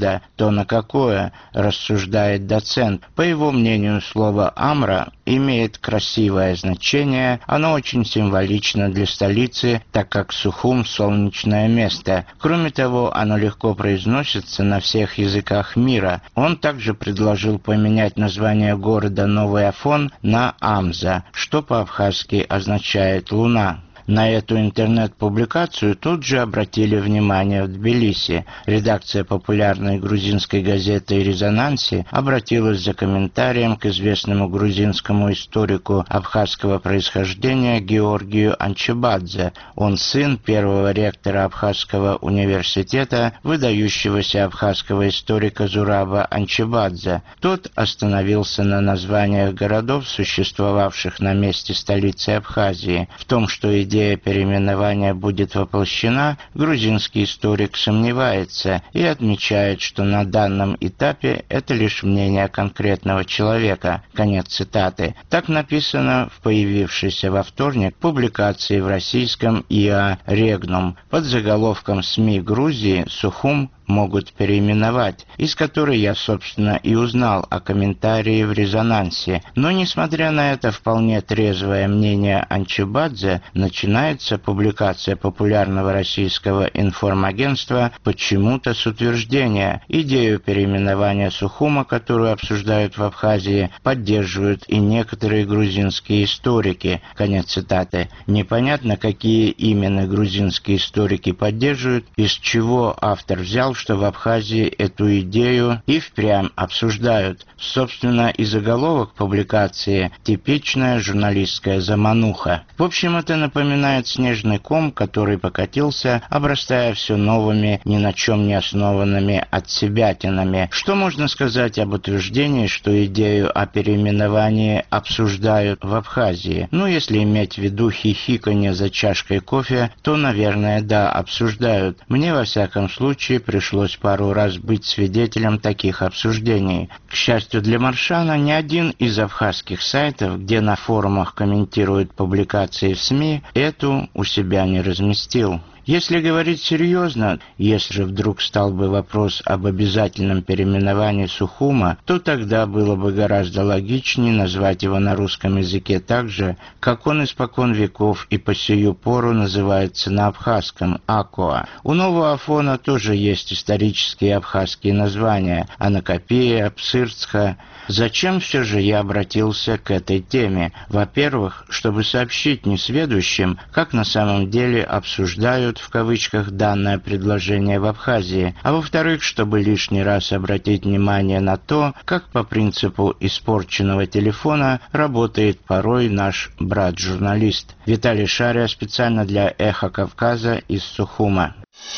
блюдо, то на какое, рассуждает доцент. По его мнению, слово «амра» имеет красивое значение, оно очень символично для столицы, так как Сухум – солнечное место. Кроме того, оно легко произносится на всех языках мира. Он также предложил поменять название города Новый Афон на Амза, что по-абхазски означает «луна». На эту интернет-публикацию тут же обратили внимание в Тбилиси. Редакция популярной грузинской газеты «Резонанси» обратилась за комментарием к известному грузинскому историку абхазского происхождения Георгию Анчебадзе. Он сын первого ректора Абхазского университета, выдающегося абхазского историка Зураба Анчебадзе. Тот остановился на названиях городов, существовавших на месте столицы Абхазии. В том, что идея Идея переименования будет воплощена, грузинский историк сомневается и отмечает, что на данном этапе это лишь мнение конкретного человека. Конец цитаты. Так написано в появившейся во вторник публикации в российском ИА «Регнум» под заголовком «СМИ Грузии Сухум могут переименовать», из которой я, собственно, и узнал о комментарии в «Резонансе». Но, несмотря на это вполне трезвое мнение Анчебадзе, начинается публикация популярного российского информагентства почему-то с утверждения: идею переименования Сухума, которую обсуждают в Абхазии, поддерживают и некоторые грузинские историки. Конец цитаты. Непонятно, какие именно грузинские историки поддерживают, из чего автор взял, что в Абхазии эту идею и впрямь обсуждают. Собственно, и заголовок публикации – типичная журналистская замануха. В общем, это напоминает снежный ком, который покатился, обрастая все новыми, ни на чем не основанными отсебятинами. Что можно сказать об утверждении, что идею о переименовании обсуждают в Абхазии? Ну, если иметь в виду хихиканье за чашкой кофе, то, наверное, да, обсуждают. Мне, во всяком случае, пришлось Пришлось пару раз быть свидетелем таких обсуждений. К счастью для Маршана, ни один из абхазских сайтов, где на форумах комментируют публикации в СМИ, эту у себя не разместил. Если говорить серьезно, если же вдруг стал бы вопрос об обязательном переименовании Сухума, то тогда было бы гораздо логичнее назвать его на русском языке так же, как он испокон веков и по сию пору называется на абхазском – Акоа. У Нового Афона тоже есть исторические абхазские названия – Анакопия, Псырцха. Зачем все же я обратился к этой теме? Во-первых, чтобы сообщить несведущим, как на самом деле обсуждают в кавычках данное предложение в Абхазии, а во-вторых, чтобы лишний раз обратить внимание на то, как по принципу испорченного телефона работает порой наш брат-журналист. Виталий Шария специально для «Эхо Кавказа» из Сухума.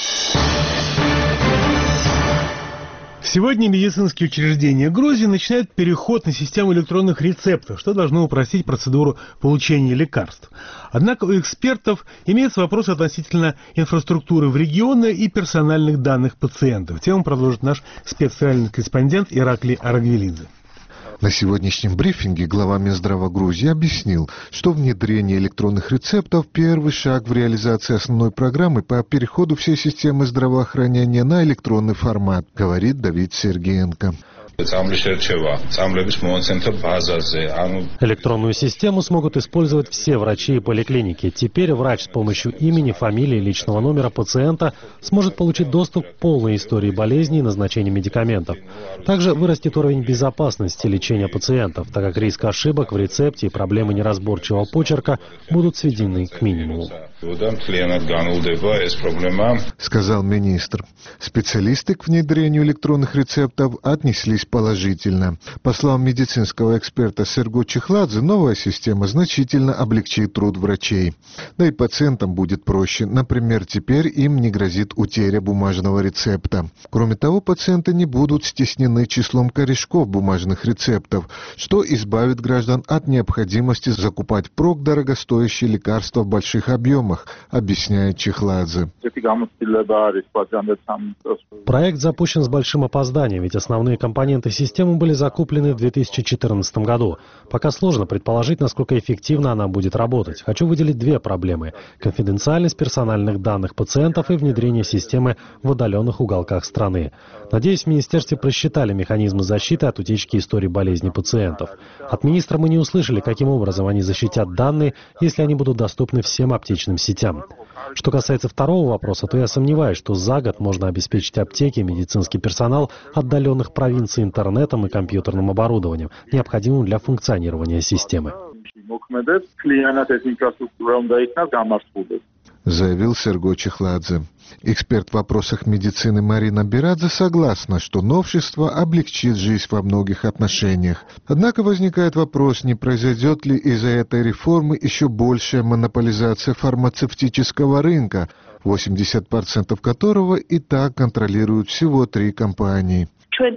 Сегодня медицинские учреждения Грузии начинают переход на систему электронных рецептов, что должно упростить процедуру получения лекарств. Однако у экспертов имеются вопросы относительно инфраструктуры в регионе и персональных данных пациентов. Тему продолжит наш специальный корреспондент Ираклий Арагвелидзе. На сегодняшнем брифинге глава Минздрава Грузии объяснил, что внедрение электронных рецептов – первый шаг в реализации основной программы по переходу всей системы здравоохранения на электронный формат, говорит Давид Сергеенко. Электронную систему смогут использовать все врачи и поликлиники. Теперь врач с помощью имени, фамилии и личного номера пациента сможет получить доступ к полной истории болезни и назначению медикаментов. Также вырастет уровень безопасности лечения пациентов, так как риск ошибок в рецепте и проблемы неразборчивого почерка будут сведены к минимуму. Сказал министр. Специалисты к внедрению электронных рецептов отнеслись положительно. По словам медицинского эксперта Серго Чехладзе, новая система значительно облегчит труд врачей. Да и пациентам будет проще. Например, теперь им не грозит утеря бумажного рецепта. Кроме того, пациенты не будут стеснены числом корешков бумажных рецептов, что избавит граждан от необходимости закупать впрок дорогостоящие лекарства в больших объемах, объясняет Чехладзе. Проект запущен с большим опозданием, ведь основные компоненты компоненты системы были закуплены в две тысячи четырнадцатом году. Пока сложно предположить, насколько эффективно она будет работать. Хочу выделить две проблемы – конфиденциальность персональных данных пациентов и внедрение системы в отдаленных уголках страны. Надеюсь, в министерстве просчитали механизмы защиты от утечки истории болезни пациентов. От министра мы не услышали, каким образом они защитят данные, если они будут доступны всем аптечным сетям. Что касается второго вопроса, то я сомневаюсь, что за год можно обеспечить аптеки и медицинский персонал отдаленных провинций интернетом и компьютерным оборудованием, необходимым для функционирования системы. Заявил Сергей Чехладзе. Эксперт в вопросах медицины Марина Бирадзе согласна, что новшество облегчит жизнь во многих отношениях. Однако возникает вопрос, не произойдет ли из-за этой реформы еще большая монополизация фармацевтического рынка, восемьдесят процентов которого и так контролируют всего три компании.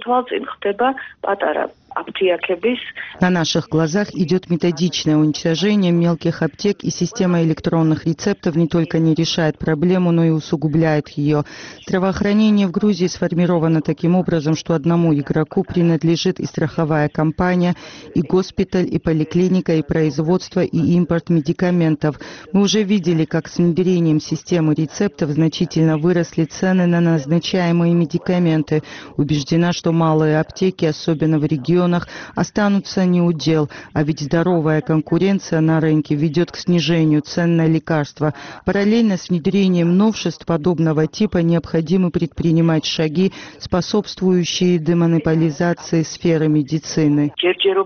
На наших глазах идет методичное уничтожение мелких аптек, и система электронных рецептов не только не решает проблему, но и усугубляет ее. Здравоохранение в Грузии сформировано таким образом, что одному игроку принадлежит и страховая компания, и госпиталь, и поликлиника, и производство, и импорт медикаментов. Мы уже видели, как с внедрением системы рецептов значительно выросли цены на назначаемые медикаменты. Убеждена, что малые аптеки, особенно в регионах, останутся неудел, а ведь здоровая конкуренция на рынке ведет к снижению цен на лекарства. Параллельно с внедрением новшеств подобного типа необходимо предпринимать шаги, способствующие демонополизации сферы медицины.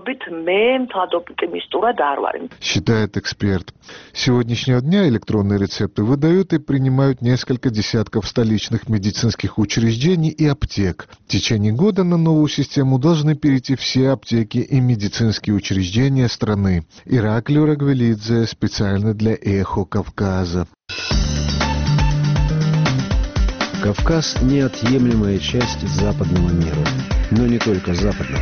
Считает эксперт. С сегодняшнего дня электронные рецепты выдают и принимают несколько десятков столичных медицинских учреждений и аптек. В течение года на новую систему должны перейти все аптеки и медицинские учреждения страны. Ираклий Рагвелидзе специально для «Эхо Кавказа». Кавказ – неотъемлемая часть западного мира, но не только западного.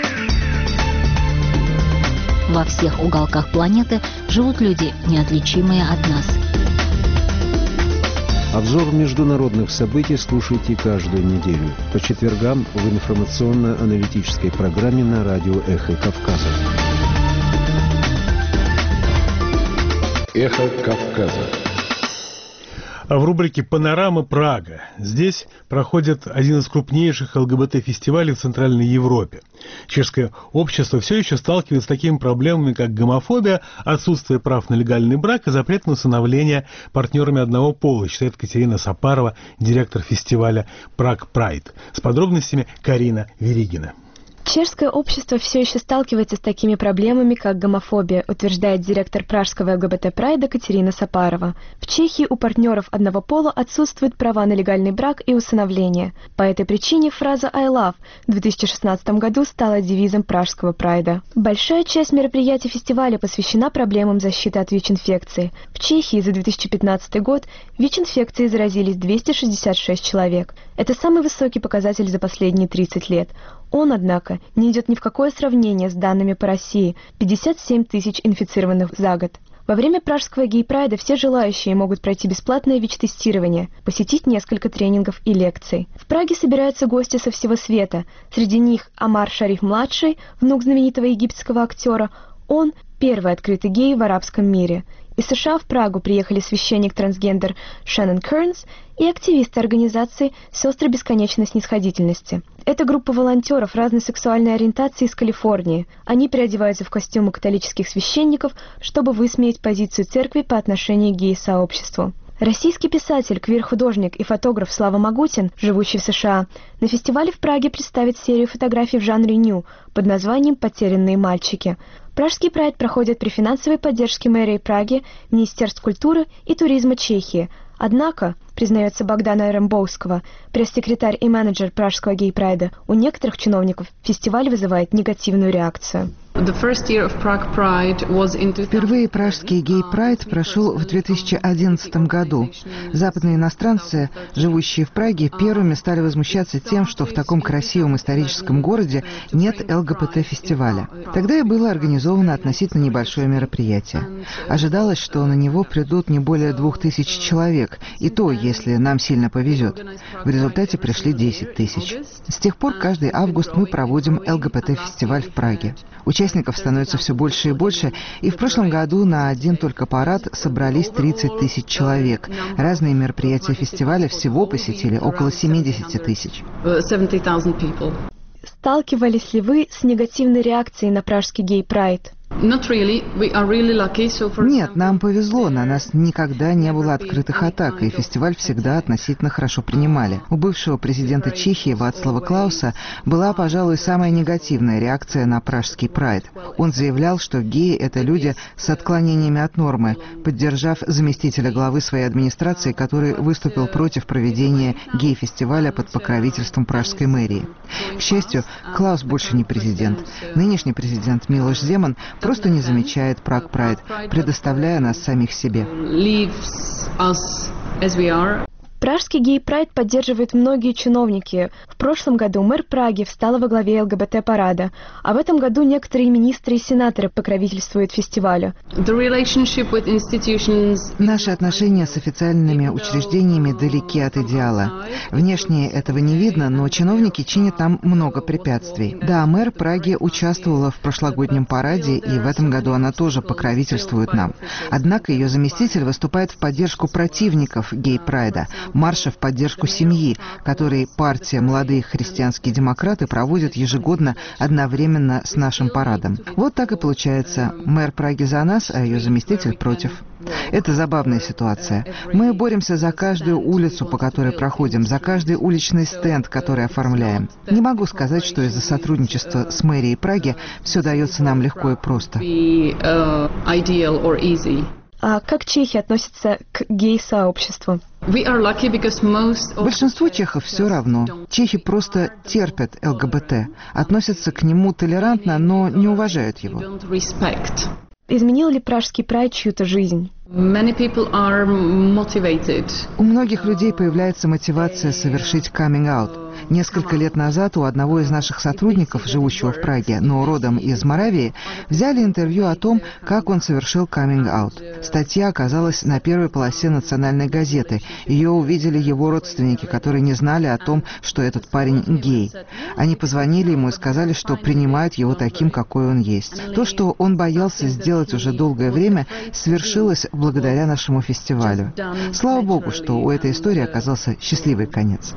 Во всех уголках планеты живут люди, неотличимые от нас. Обзор международных событий слушайте каждую неделю по четвергам в информационно-аналитической программе на радио «Эхо Кавказа». «Эхо Кавказа». А в рубрике «Панорама Прага». Здесь проходит один из крупнейших ЛГБТ-фестивалей в Центральной Европе. Чешское общество все еще сталкивается с такими проблемами, как гомофобия, отсутствие прав на легальный брак и запрет на усыновление партнерами одного пола, считает Катерина Сапарова, директор фестиваля «Праг Прайд». С подробностями Карина Веригина. Чешское общество все еще сталкивается с такими проблемами, как гомофобия, утверждает директор пражского ЛГБТ-прайда Катерина Сапарова. В Чехии у партнеров одного пола отсутствуют права на легальный брак и усыновление. По этой причине фраза «I love» в две тысячи шестнадцатом году стала девизом пражского прайда. Большая часть мероприятий фестиваля посвящена проблемам защиты от ВИЧ-инфекции. В Чехии за две тысячи пятнадцатый год ВИЧ-инфекцией заразились двести шестьдесят шесть человек. Это самый высокий показатель за последние тридцать лет. Он, однако, не идет ни в какое сравнение с данными по России – пятьдесят семь тысяч инфицированных за год. Во время пражского гей-прайда все желающие могут пройти бесплатное ВИЧ-тестирование, посетить несколько тренингов и лекций. В Праге собираются гости со всего света. Среди них Амар Шариф-младший, внук знаменитого египетского актера. Он – первый открытый гей в арабском мире. Из США в Прагу приехали священник-трансгендер Шеннон Кернс и активисты организации «Сестры бесконечной снисходительности». Это группа волонтеров разной сексуальной ориентации из Калифорнии. Они переодеваются в костюмы католических священников, чтобы высмеять позицию церкви по отношению к гей-сообществу. Российский писатель, квир-художник и фотограф Слава Магутин, живущий в США, на фестивале в Праге представит серию фотографий в жанре ню под названием «Потерянные мальчики». Пражский прайд проходит при финансовой поддержке мэрии Праги, Министерств культуры и туризма Чехии. Однако, признается Богдана Рембовского, пресс-секретарь и менеджер пражского гей-прайда, у некоторых чиновников фестиваль вызывает негативную реакцию. Впервые пражский гей-прайд прошел в две тысячи одиннадцатом году. Западные иностранцы, живущие в Праге, первыми стали возмущаться тем, что в таком красивом историческом городе нет ЛГБТ-фестиваля. Тогда и было организовано относительно небольшое мероприятие. Ожидалось, что на него придут не более двух тысяч человек, и то, если нам сильно повезет. В результате пришли десять тысяч. С тех пор каждый август мы проводим ЛГБТ-фестиваль в Праге. Участников становится все больше и больше, и в прошлом году на один только парад собрались тридцать тысяч человек. Разные мероприятия фестиваля всего посетили около семьдесят тысяч. Сталкивались ли вы с негативной реакцией на пражский гей-прайд? Нет, нам повезло, на нас никогда не было открытых атак, и фестиваль всегда относительно хорошо принимали. У бывшего президента Чехии Вацлава Клауса была, пожалуй, самая негативная реакция на пражский прайд. Он заявлял, что геи — это люди с отклонениями от нормы, поддержав заместителя главы своей администрации, который выступил против проведения гей-фестиваля под покровительством пражской мэрии. К счастью, Клаус больше не президент. Нынешний президент Милош Земан просто не замечает Праг Прайд, предоставляя нас самих себе. Пражский гей-прайд поддерживают многие чиновники. В прошлом году мэр Праги встала во главе ЛГБТ-парада, а в этом году некоторые министры и сенаторы покровительствуют фестивалю. Наши отношения с официальными учреждениями далеки от идеала. Внешне этого не видно, но чиновники чинят нам много препятствий. Да, мэр Праги участвовала в прошлогоднем параде, и в этом году она тоже покровительствует нам. Однако ее заместитель выступает в поддержку противников гей-прайда, марша в поддержку семьи, который партия «Молодые христианские демократы» проводит ежегодно одновременно с нашим парадом. Вот так и получается. Мэр Праги за нас, а ее заместитель против. Это забавная ситуация. Мы боремся за каждую улицу, по которой проходим, за каждый уличный стенд, который оформляем. Не могу сказать, что из-за сотрудничества с мэрией Праги все дается нам легко и просто. А как чехи относятся к гей-сообществу? Большинству чехов все равно. Чехи просто терпят ЛГБТ, относятся к нему толерантно, но не уважают его. Изменил ли пражский прайд чью-то жизнь? У многих людей появляется мотивация совершить каминг-аут. Несколько лет назад у одного из наших сотрудников, живущего в Праге, но родом из Моравии, взяли интервью о том, как он совершил каминг-аут. Статья оказалась на первой полосе национальной газеты. Ее увидели его родственники, которые не знали о том, что этот парень гей. Они позвонили ему и сказали, что принимают его таким, какой он есть. То, что он боялся сделать уже долгое время, свершилось благодаря нашему фестивалю. Слава Богу, что у этой истории оказался счастливый конец.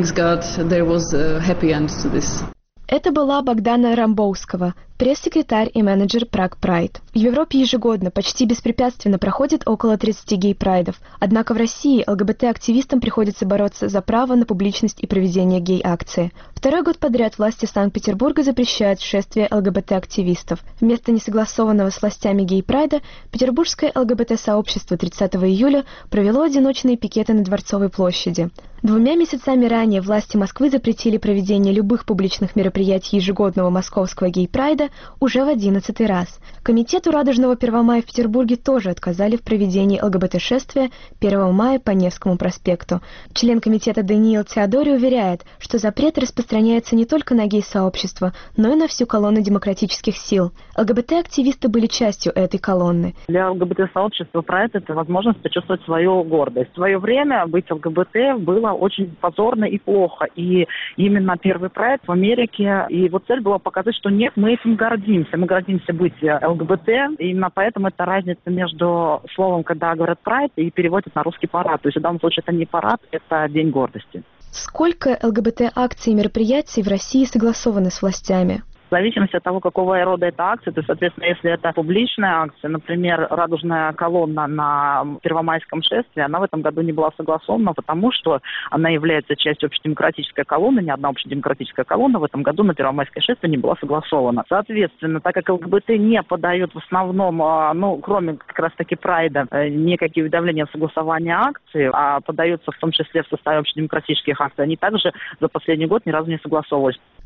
Это была Богдана Рамбовского, пресс-секретарь и менеджер Праг Прайд. В Европе ежегодно почти беспрепятственно проходит около тридцати гей-прайдов. Однако в России ЛГБТ-активистам приходится бороться за право на публичность и проведение гей-акции. Второй год подряд власти Санкт-Петербурга запрещают шествие ЛГБТ-активистов. Вместо несогласованного с властями гей-прайда петербургское ЛГБТ-сообщество тридцатого июля провело одиночные пикеты на Дворцовой площади. Двумя месяцами ранее власти Москвы запретили проведение любых публичных мероприятий ежегодного московского гей-прайда уже в одиннадцатый раз. Комитету Радужного Первомая в Петербурге тоже отказали в проведении ЛГБТ-шествия первого мая по Невскому проспекту. Член комитета Даниил Теодори уверяет, что запрет распространяется не только на гей-сообщество, но и на всю колонну демократических сил. ЛГБТ-активисты были частью этой колонны. Для ЛГБТ-сообщества проект — это возможность почувствовать свою гордость. В свое время быть ЛГБТ было очень позорно и плохо. И именно первый проект в Америке, и его цель была показать, что нет, мы этим гордимся. Мы гордимся быть ЛГБТ. И именно поэтому это разница между словом, когда говорят прайд, и переводят на русский парад. То есть в данном случае это не парад, это День гордости. Сколько ЛГБТ-акций и мероприятий в России согласованы с властями? В зависимости от того, какого рода это акция, то, соответственно, если это публичная акция, например, радужная колонна на Первомайском шествии, она в этом году не была согласована, потому что она является частью общедемократической колонны, ни одна общедемократическая колонна в этом году на Первомайское шествие не была согласована. Соответственно, так как ЛГБТ не подают в основном, ну, кроме как раз-таки прайда, никакие уведомления о согласовании акции, а подаются в том числе в составе общедемократических акций, они также за последний год ни разу не согласовывались.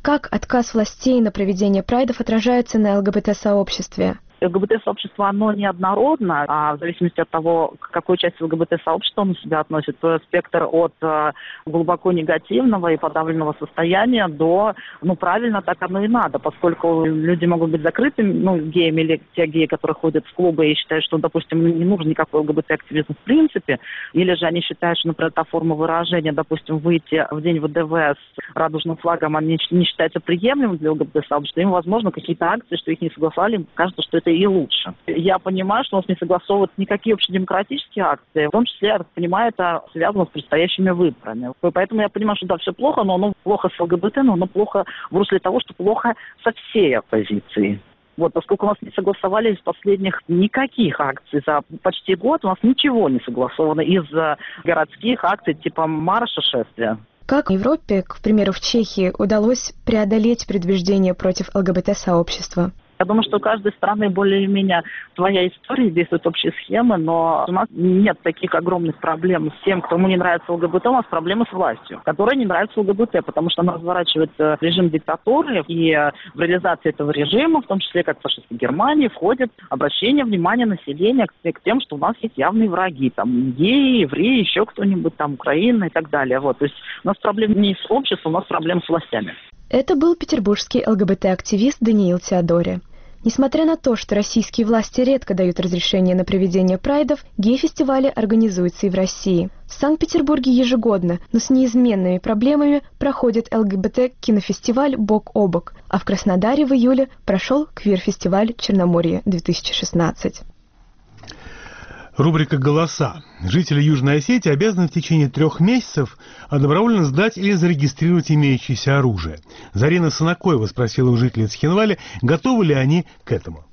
Как отказ властей на проведение прайдов отражается на ЛГБТ-сообществе? ЛГБТ-сообщество, оно неоднородно, а в зависимости от того, к какой части ЛГБТ-сообщества он себя относит, то спектр от э, глубоко негативного и подавленного состояния до, ну, правильно, так оно и надо, поскольку люди могут быть закрытыми, ну, геями или те геи, которые ходят в клубы и считают, что, допустим, не нужен никакой ЛГБТ-активизм в принципе, или же они считают, что, например, та форма выражения, допустим, выйти в день ВДВ с радужным флагом, они не считаются приемлемым для ЛГБТ-сообщества, им, возможно, какие-то акции, что их не согласовали, им кажется, что это и лучше. Я понимаю, что у нас не согласовываются никакие общедемократические акции, в том числе, я так понимаю, это связано с предстоящими выборами. Поэтому я понимаю, что да, все плохо, но оно плохо с ЛГБТ, но оно плохо в русле того, что плохо со всей оппозицией. Вот, поскольку у нас не согласовали из последних никаких акций за почти год, у нас ничего не согласовано из городских акций типа марша, шествия. Как в Европе, к примеру, в Чехии, удалось преодолеть предубеждение против ЛГБТ-сообщества? Я думаю, что у каждой страны более-менее своя история, действуют общие схемы, но у нас нет таких огромных проблем с тем, кому не нравится ЛГБТ, у нас проблемы с властью, которой не нравится ЛГБТ, потому что она разворачивает режим диктатуры, и в реализации этого режима, в том числе как в фашистской Германии, входит обращение внимания населения к, к тем, что у нас есть явные враги, там геи, евреи, еще кто-нибудь, там Украина и так далее. Вот. То есть у нас проблем не с обществом, у нас проблемы с властями. Это был петербургский ЛГБТ-активист Даниил Теодори. Несмотря на то, что российские власти редко дают разрешение на проведение прайдов, гей-фестивали организуются и в России. В Санкт-Петербурге ежегодно, но с неизменными проблемами, проходит ЛГБТ-кинофестиваль «Бок о бок», а в Краснодаре в июле прошел квир-фестиваль «Черноморье-две тысячи шестнадцать». Рубрика «Голоса». Жители Южной Осетии обязаны в течение трех месяцев добровольно сдать или зарегистрировать имеющееся оружие. Зарина Санакоева спросила у жителей Цхинвали, готовы ли они к этому.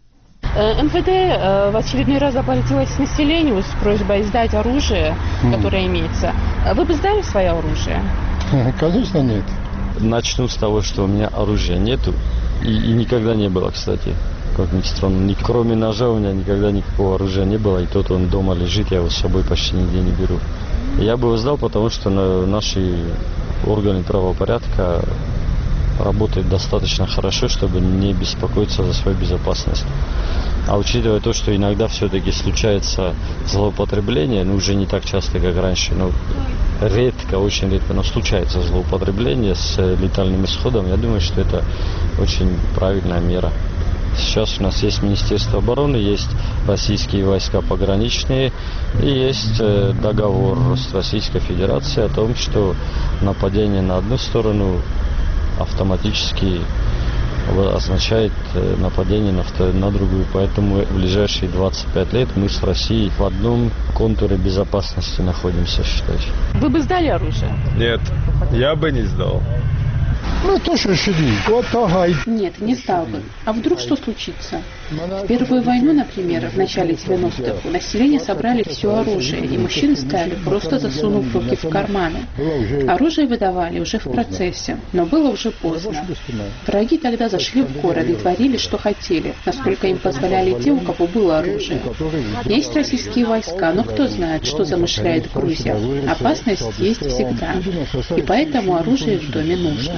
МВД в очередной раз обратилась к населению с просьбой сдать оружие, которое имеется. Вы бы сдали свое оружие? Конечно, нет. Начну с того, что у меня оружия нету и, и никогда не было, кстати. Как ни странно, ни, кроме ножа у меня никогда никакого оружия не было, и тот он дома лежит, я его с собой почти нигде не беру. Я бы его сдал, потому что на, наши органы правопорядка работают достаточно хорошо, чтобы не беспокоиться за свою безопасность. А учитывая то, что иногда все-таки случается злоупотребление, ну уже не так часто, как раньше, но редко, очень редко, но случается злоупотребление с летальным исходом, я думаю, что это очень правильная мера. Сейчас у нас есть Министерство обороны, есть российские войска пограничные и есть договор с Российской Федерацией о том, что нападение на одну сторону автоматически означает нападение на, на другую. Поэтому в ближайшие двадцать пять лет мы с Россией в одном контуре безопасности находимся, считайте. Вы бы сдали оружие? Нет, я бы не сдал. Ну, то, что сидит. Вот ага. Нет, не стал бы. А вдруг что случится? В Первую войну, например, в начале девяностых, у населения собрали все оружие, и мужчины стали, просто засунув руки в карманы. Оружие выдавали уже в процессе, но было уже поздно. Враги тогда зашли в город и творили, что хотели, насколько им позволяли те, у кого было оружие. Есть российские войска, но кто знает, что замышляет Грузия. Опасность есть всегда. И поэтому оружие в доме нужно.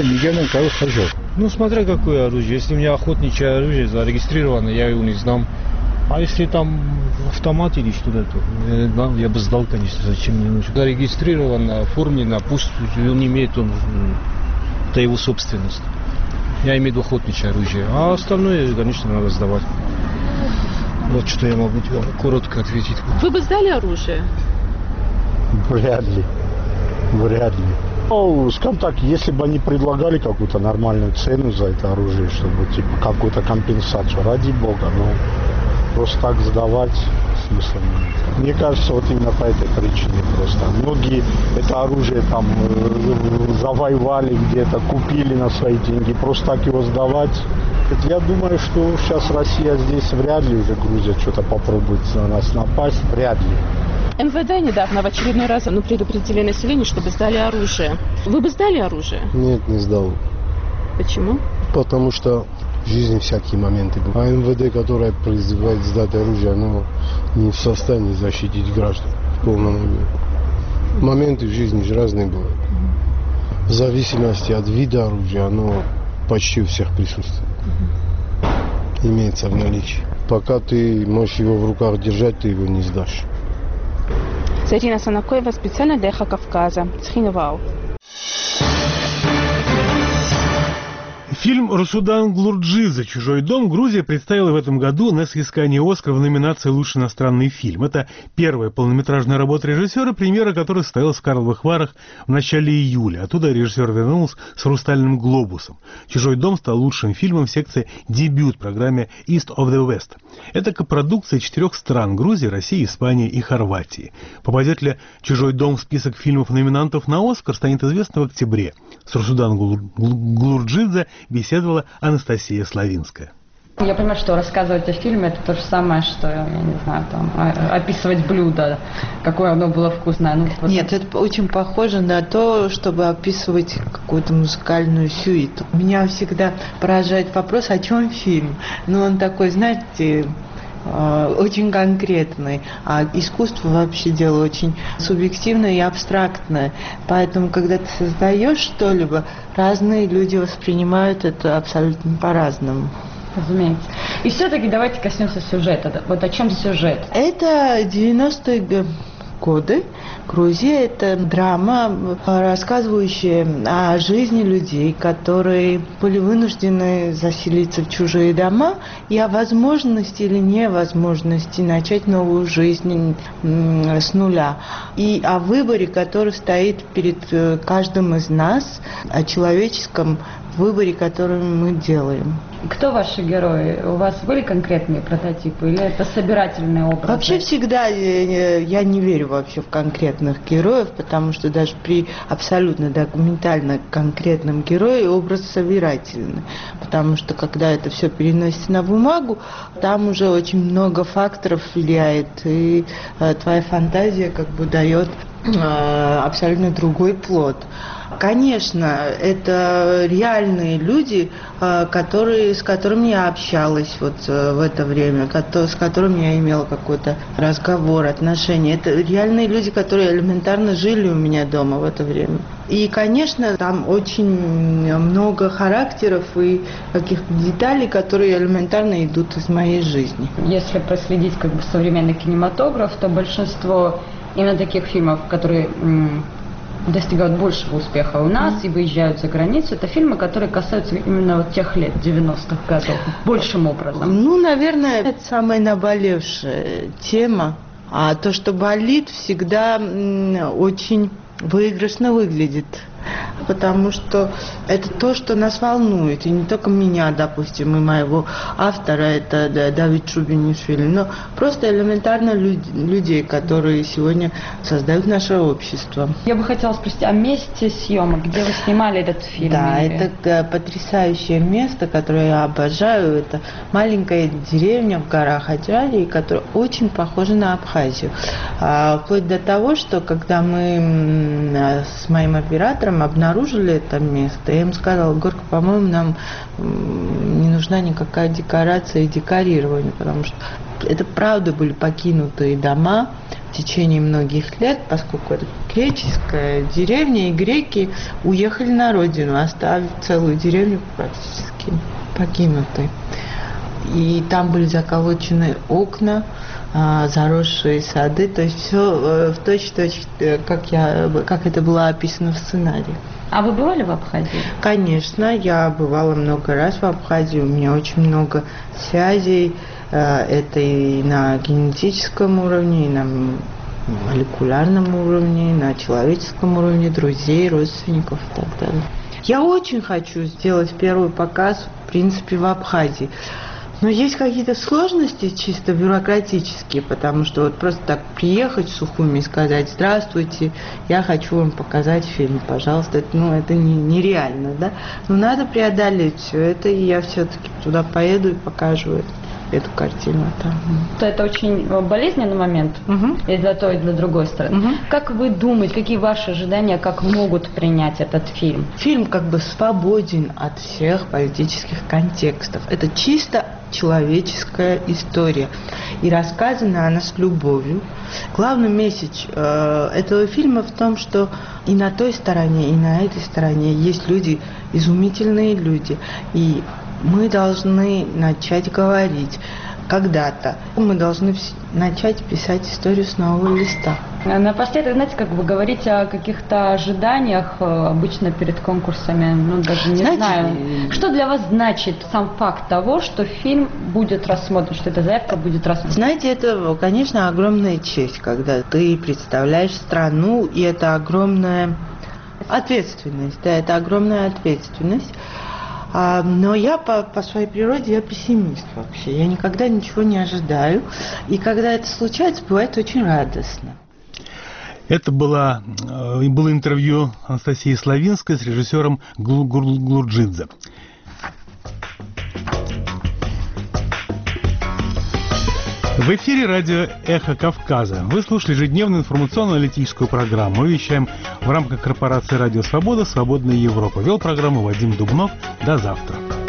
Ну, смотря какое оружие. Если у меня охотничье оружие зарегистрировано, я его не сдам. А если там автомат или что-то, то я бы сдал, конечно, зачем мне нужно. Зарегистрировано, оформлено, пусть он имеет, он, это его собственность. Я имею в виду охотничье оружие. А остальное, конечно, надо сдавать. Вот что я могу тебе коротко ответить. Вы бы сдали оружие? Вряд ли. Вряд ли. Ну, скажем так, если бы они предлагали какую-то нормальную цену за это оружие, чтобы типа какую-то компенсацию, ради бога, но просто так сдавать смысла нет. Мне кажется, вот именно по этой причине просто. Многие это оружие там завоевали где-то, купили на свои деньги, просто так его сдавать. Я думаю, что сейчас Россия здесь вряд ли уже Грузия что-то попробует на нас напасть, вряд ли. МВД недавно в очередной раз ну, предупредили население, чтобы сдали оружие. Вы бы сдали оружие? Нет, не сдал. Почему? Потому что в жизни всякие моменты были. А МВД, которое призывает сдать оружие, оно не в состоянии защитить граждан в полном объеме. Моменты в жизни же разные бывают. в зависимости от вида оружия, оно почти у всех присутствует. Имеется в наличии. Пока ты можешь его в руках держать, ты его не сдашь. Зарина Санакоева специально для Эхо Кавказа. Цхинвал. Фильм «Русудан Глурджидзе. Чужой дом» Грузия представила в этом году на соискании «Оскара» в номинации «Лучший иностранный фильм». Это первая полнометражная работа режиссера, премьера которой состоялась в Карловых Варах в начале июля. Оттуда режиссер вернулся с «Хрустальным глобусом». «Чужой дом» стал лучшим фильмом в секции «Дебют» в программе «East of the West». Это копродукция четырех стран – Грузии, России, Испании и Хорватии. Попадет ли «Чужой дом» в список фильмов-номинантов на «Оскар», станет известно в октябре. С Русудан Глурджидзе беседовала Анастасия Славинская. Я понимаю, что рассказывать о фильме — это то же самое, что, я не знаю, там, описывать блюдо, какое оно было вкусное. Ну, вот Нет, это очень похоже на то, чтобы описывать какую-то музыкальную сюиту. Меня всегда поражает вопрос, о чем фильм. Ну, он такой, знаете, очень конкретный, а искусство вообще дело очень субъективное и абстрактное. Поэтому, когда ты создаешь что-либо, разные люди воспринимают это абсолютно по-разному. Разумеется. И все-таки давайте коснемся сюжета. Вот о чем сюжет? Это девяностые годы. Грузия – это драма, рассказывающая о жизни людей, которые были вынуждены заселиться в чужие дома, и о возможности или невозможности начать новую жизнь с нуля. И о выборе, который стоит перед каждым из нас, о человеческом выборе, который мы делаем. Кто ваши герои? У вас были конкретные прототипы или это собирательные образы? Вообще всегда я не верю вообще в конкретных героев, потому что даже при абсолютно документально конкретном герое образ собирательный. Потому что когда это все переносится на бумагу, там уже очень много факторов влияет, и твоя фантазия как бы дает абсолютно другой плод. Конечно, это реальные люди, которые, с которыми я общалась вот в это время, с которыми я имела какой-то разговор, отношения. Это реальные люди, которые элементарно жили у меня дома в это время. И, конечно, там очень много характеров и каких-то деталей, которые элементарно идут из моей жизни. Если проследить как бы современный кинематограф, то большинство именно таких фильмов, которые достигают большего успеха у нас и выезжают за границу, это фильмы, которые касаются именно вот тех лет, девяностых годов, большим образом. Ну, наверное, это самая наболевшая тема. А то, что болит, всегда очень выигрышно выглядит. Потому что это то, что нас волнует. И не только меня, допустим, и моего автора, это да, Давид Шубинишвили, но просто элементарно люд, людей, которые сегодня создают наше общество. Я бы хотела спросить о месте съемок, где вы снимали этот фильм? Да, или... это потрясающее место, которое я обожаю. Это маленькая деревня в горах Аджарии, которая очень похожа на Абхазию. А, вплоть до того, что когда мы с моим оператором обнаружили это место, я ему сказала: Горка, по-моему, нам не нужна никакая декорация и декорирование, потому что это правда были покинутые дома в течение многих лет, поскольку это греческая деревня, и греки уехали на родину, оставив целую деревню практически покинутой. И там были заколочены окна, заросшие сады, то есть все в точь-в-точь, как, я, как это было описано в сценарии. А вы бывали в Абхазии? Конечно, я бывала много раз в Абхазии, у меня очень много связей, это и на генетическом уровне, и на молекулярном уровне, и на человеческом уровне, друзей, родственников и так далее. Я очень хочу сделать первый показ, в принципе, в Абхазии. Но есть какие-то сложности чисто бюрократические, потому что вот просто так приехать в Сухуми и сказать: здравствуйте, я хочу вам показать фильм, пожалуйста, это, ну, это не, нереально, да? Но надо преодолеть все это, и я все-таки туда поеду и покажу это. эту картину там. Это очень болезненный момент угу. и для той, и для другой стороны. Угу. Как вы думаете, какие ваши ожидания, как могут принять этот фильм? Фильм как бы свободен от всех политических контекстов. Это чисто человеческая история. И рассказана она с любовью. Главный месседж э, этого фильма в том, что и на той стороне, и на этой стороне есть люди, изумительные люди. И мы должны начать говорить когда-то. Мы должны начать писать историю с нового листа. Напоследок, знаете, как вы говорите о каких-то ожиданиях обычно перед конкурсами, ну, даже не знаете, знаю. Что для вас значит сам факт того, что фильм будет рассмотрен, что эта заявка будет рассмотрена? Знаете, это, конечно, огромная честь, когда ты представляешь страну, и это огромная ответственность, да, это огромная ответственность. А, но я по, по своей природе я пессимист вообще. Я никогда ничего не ожидаю. И когда это случается, бывает очень радостно. Это было, было интервью Анастасии Славинской с режиссером Глурджидзе. В эфире радио «Эхо Кавказа». Вы слушали ежедневную информационно-аналитическую программу. Мы вещаем в рамках корпорации «Радио Свобода. Свободная Европа». Вел программу Вадим Дубнов. До завтра.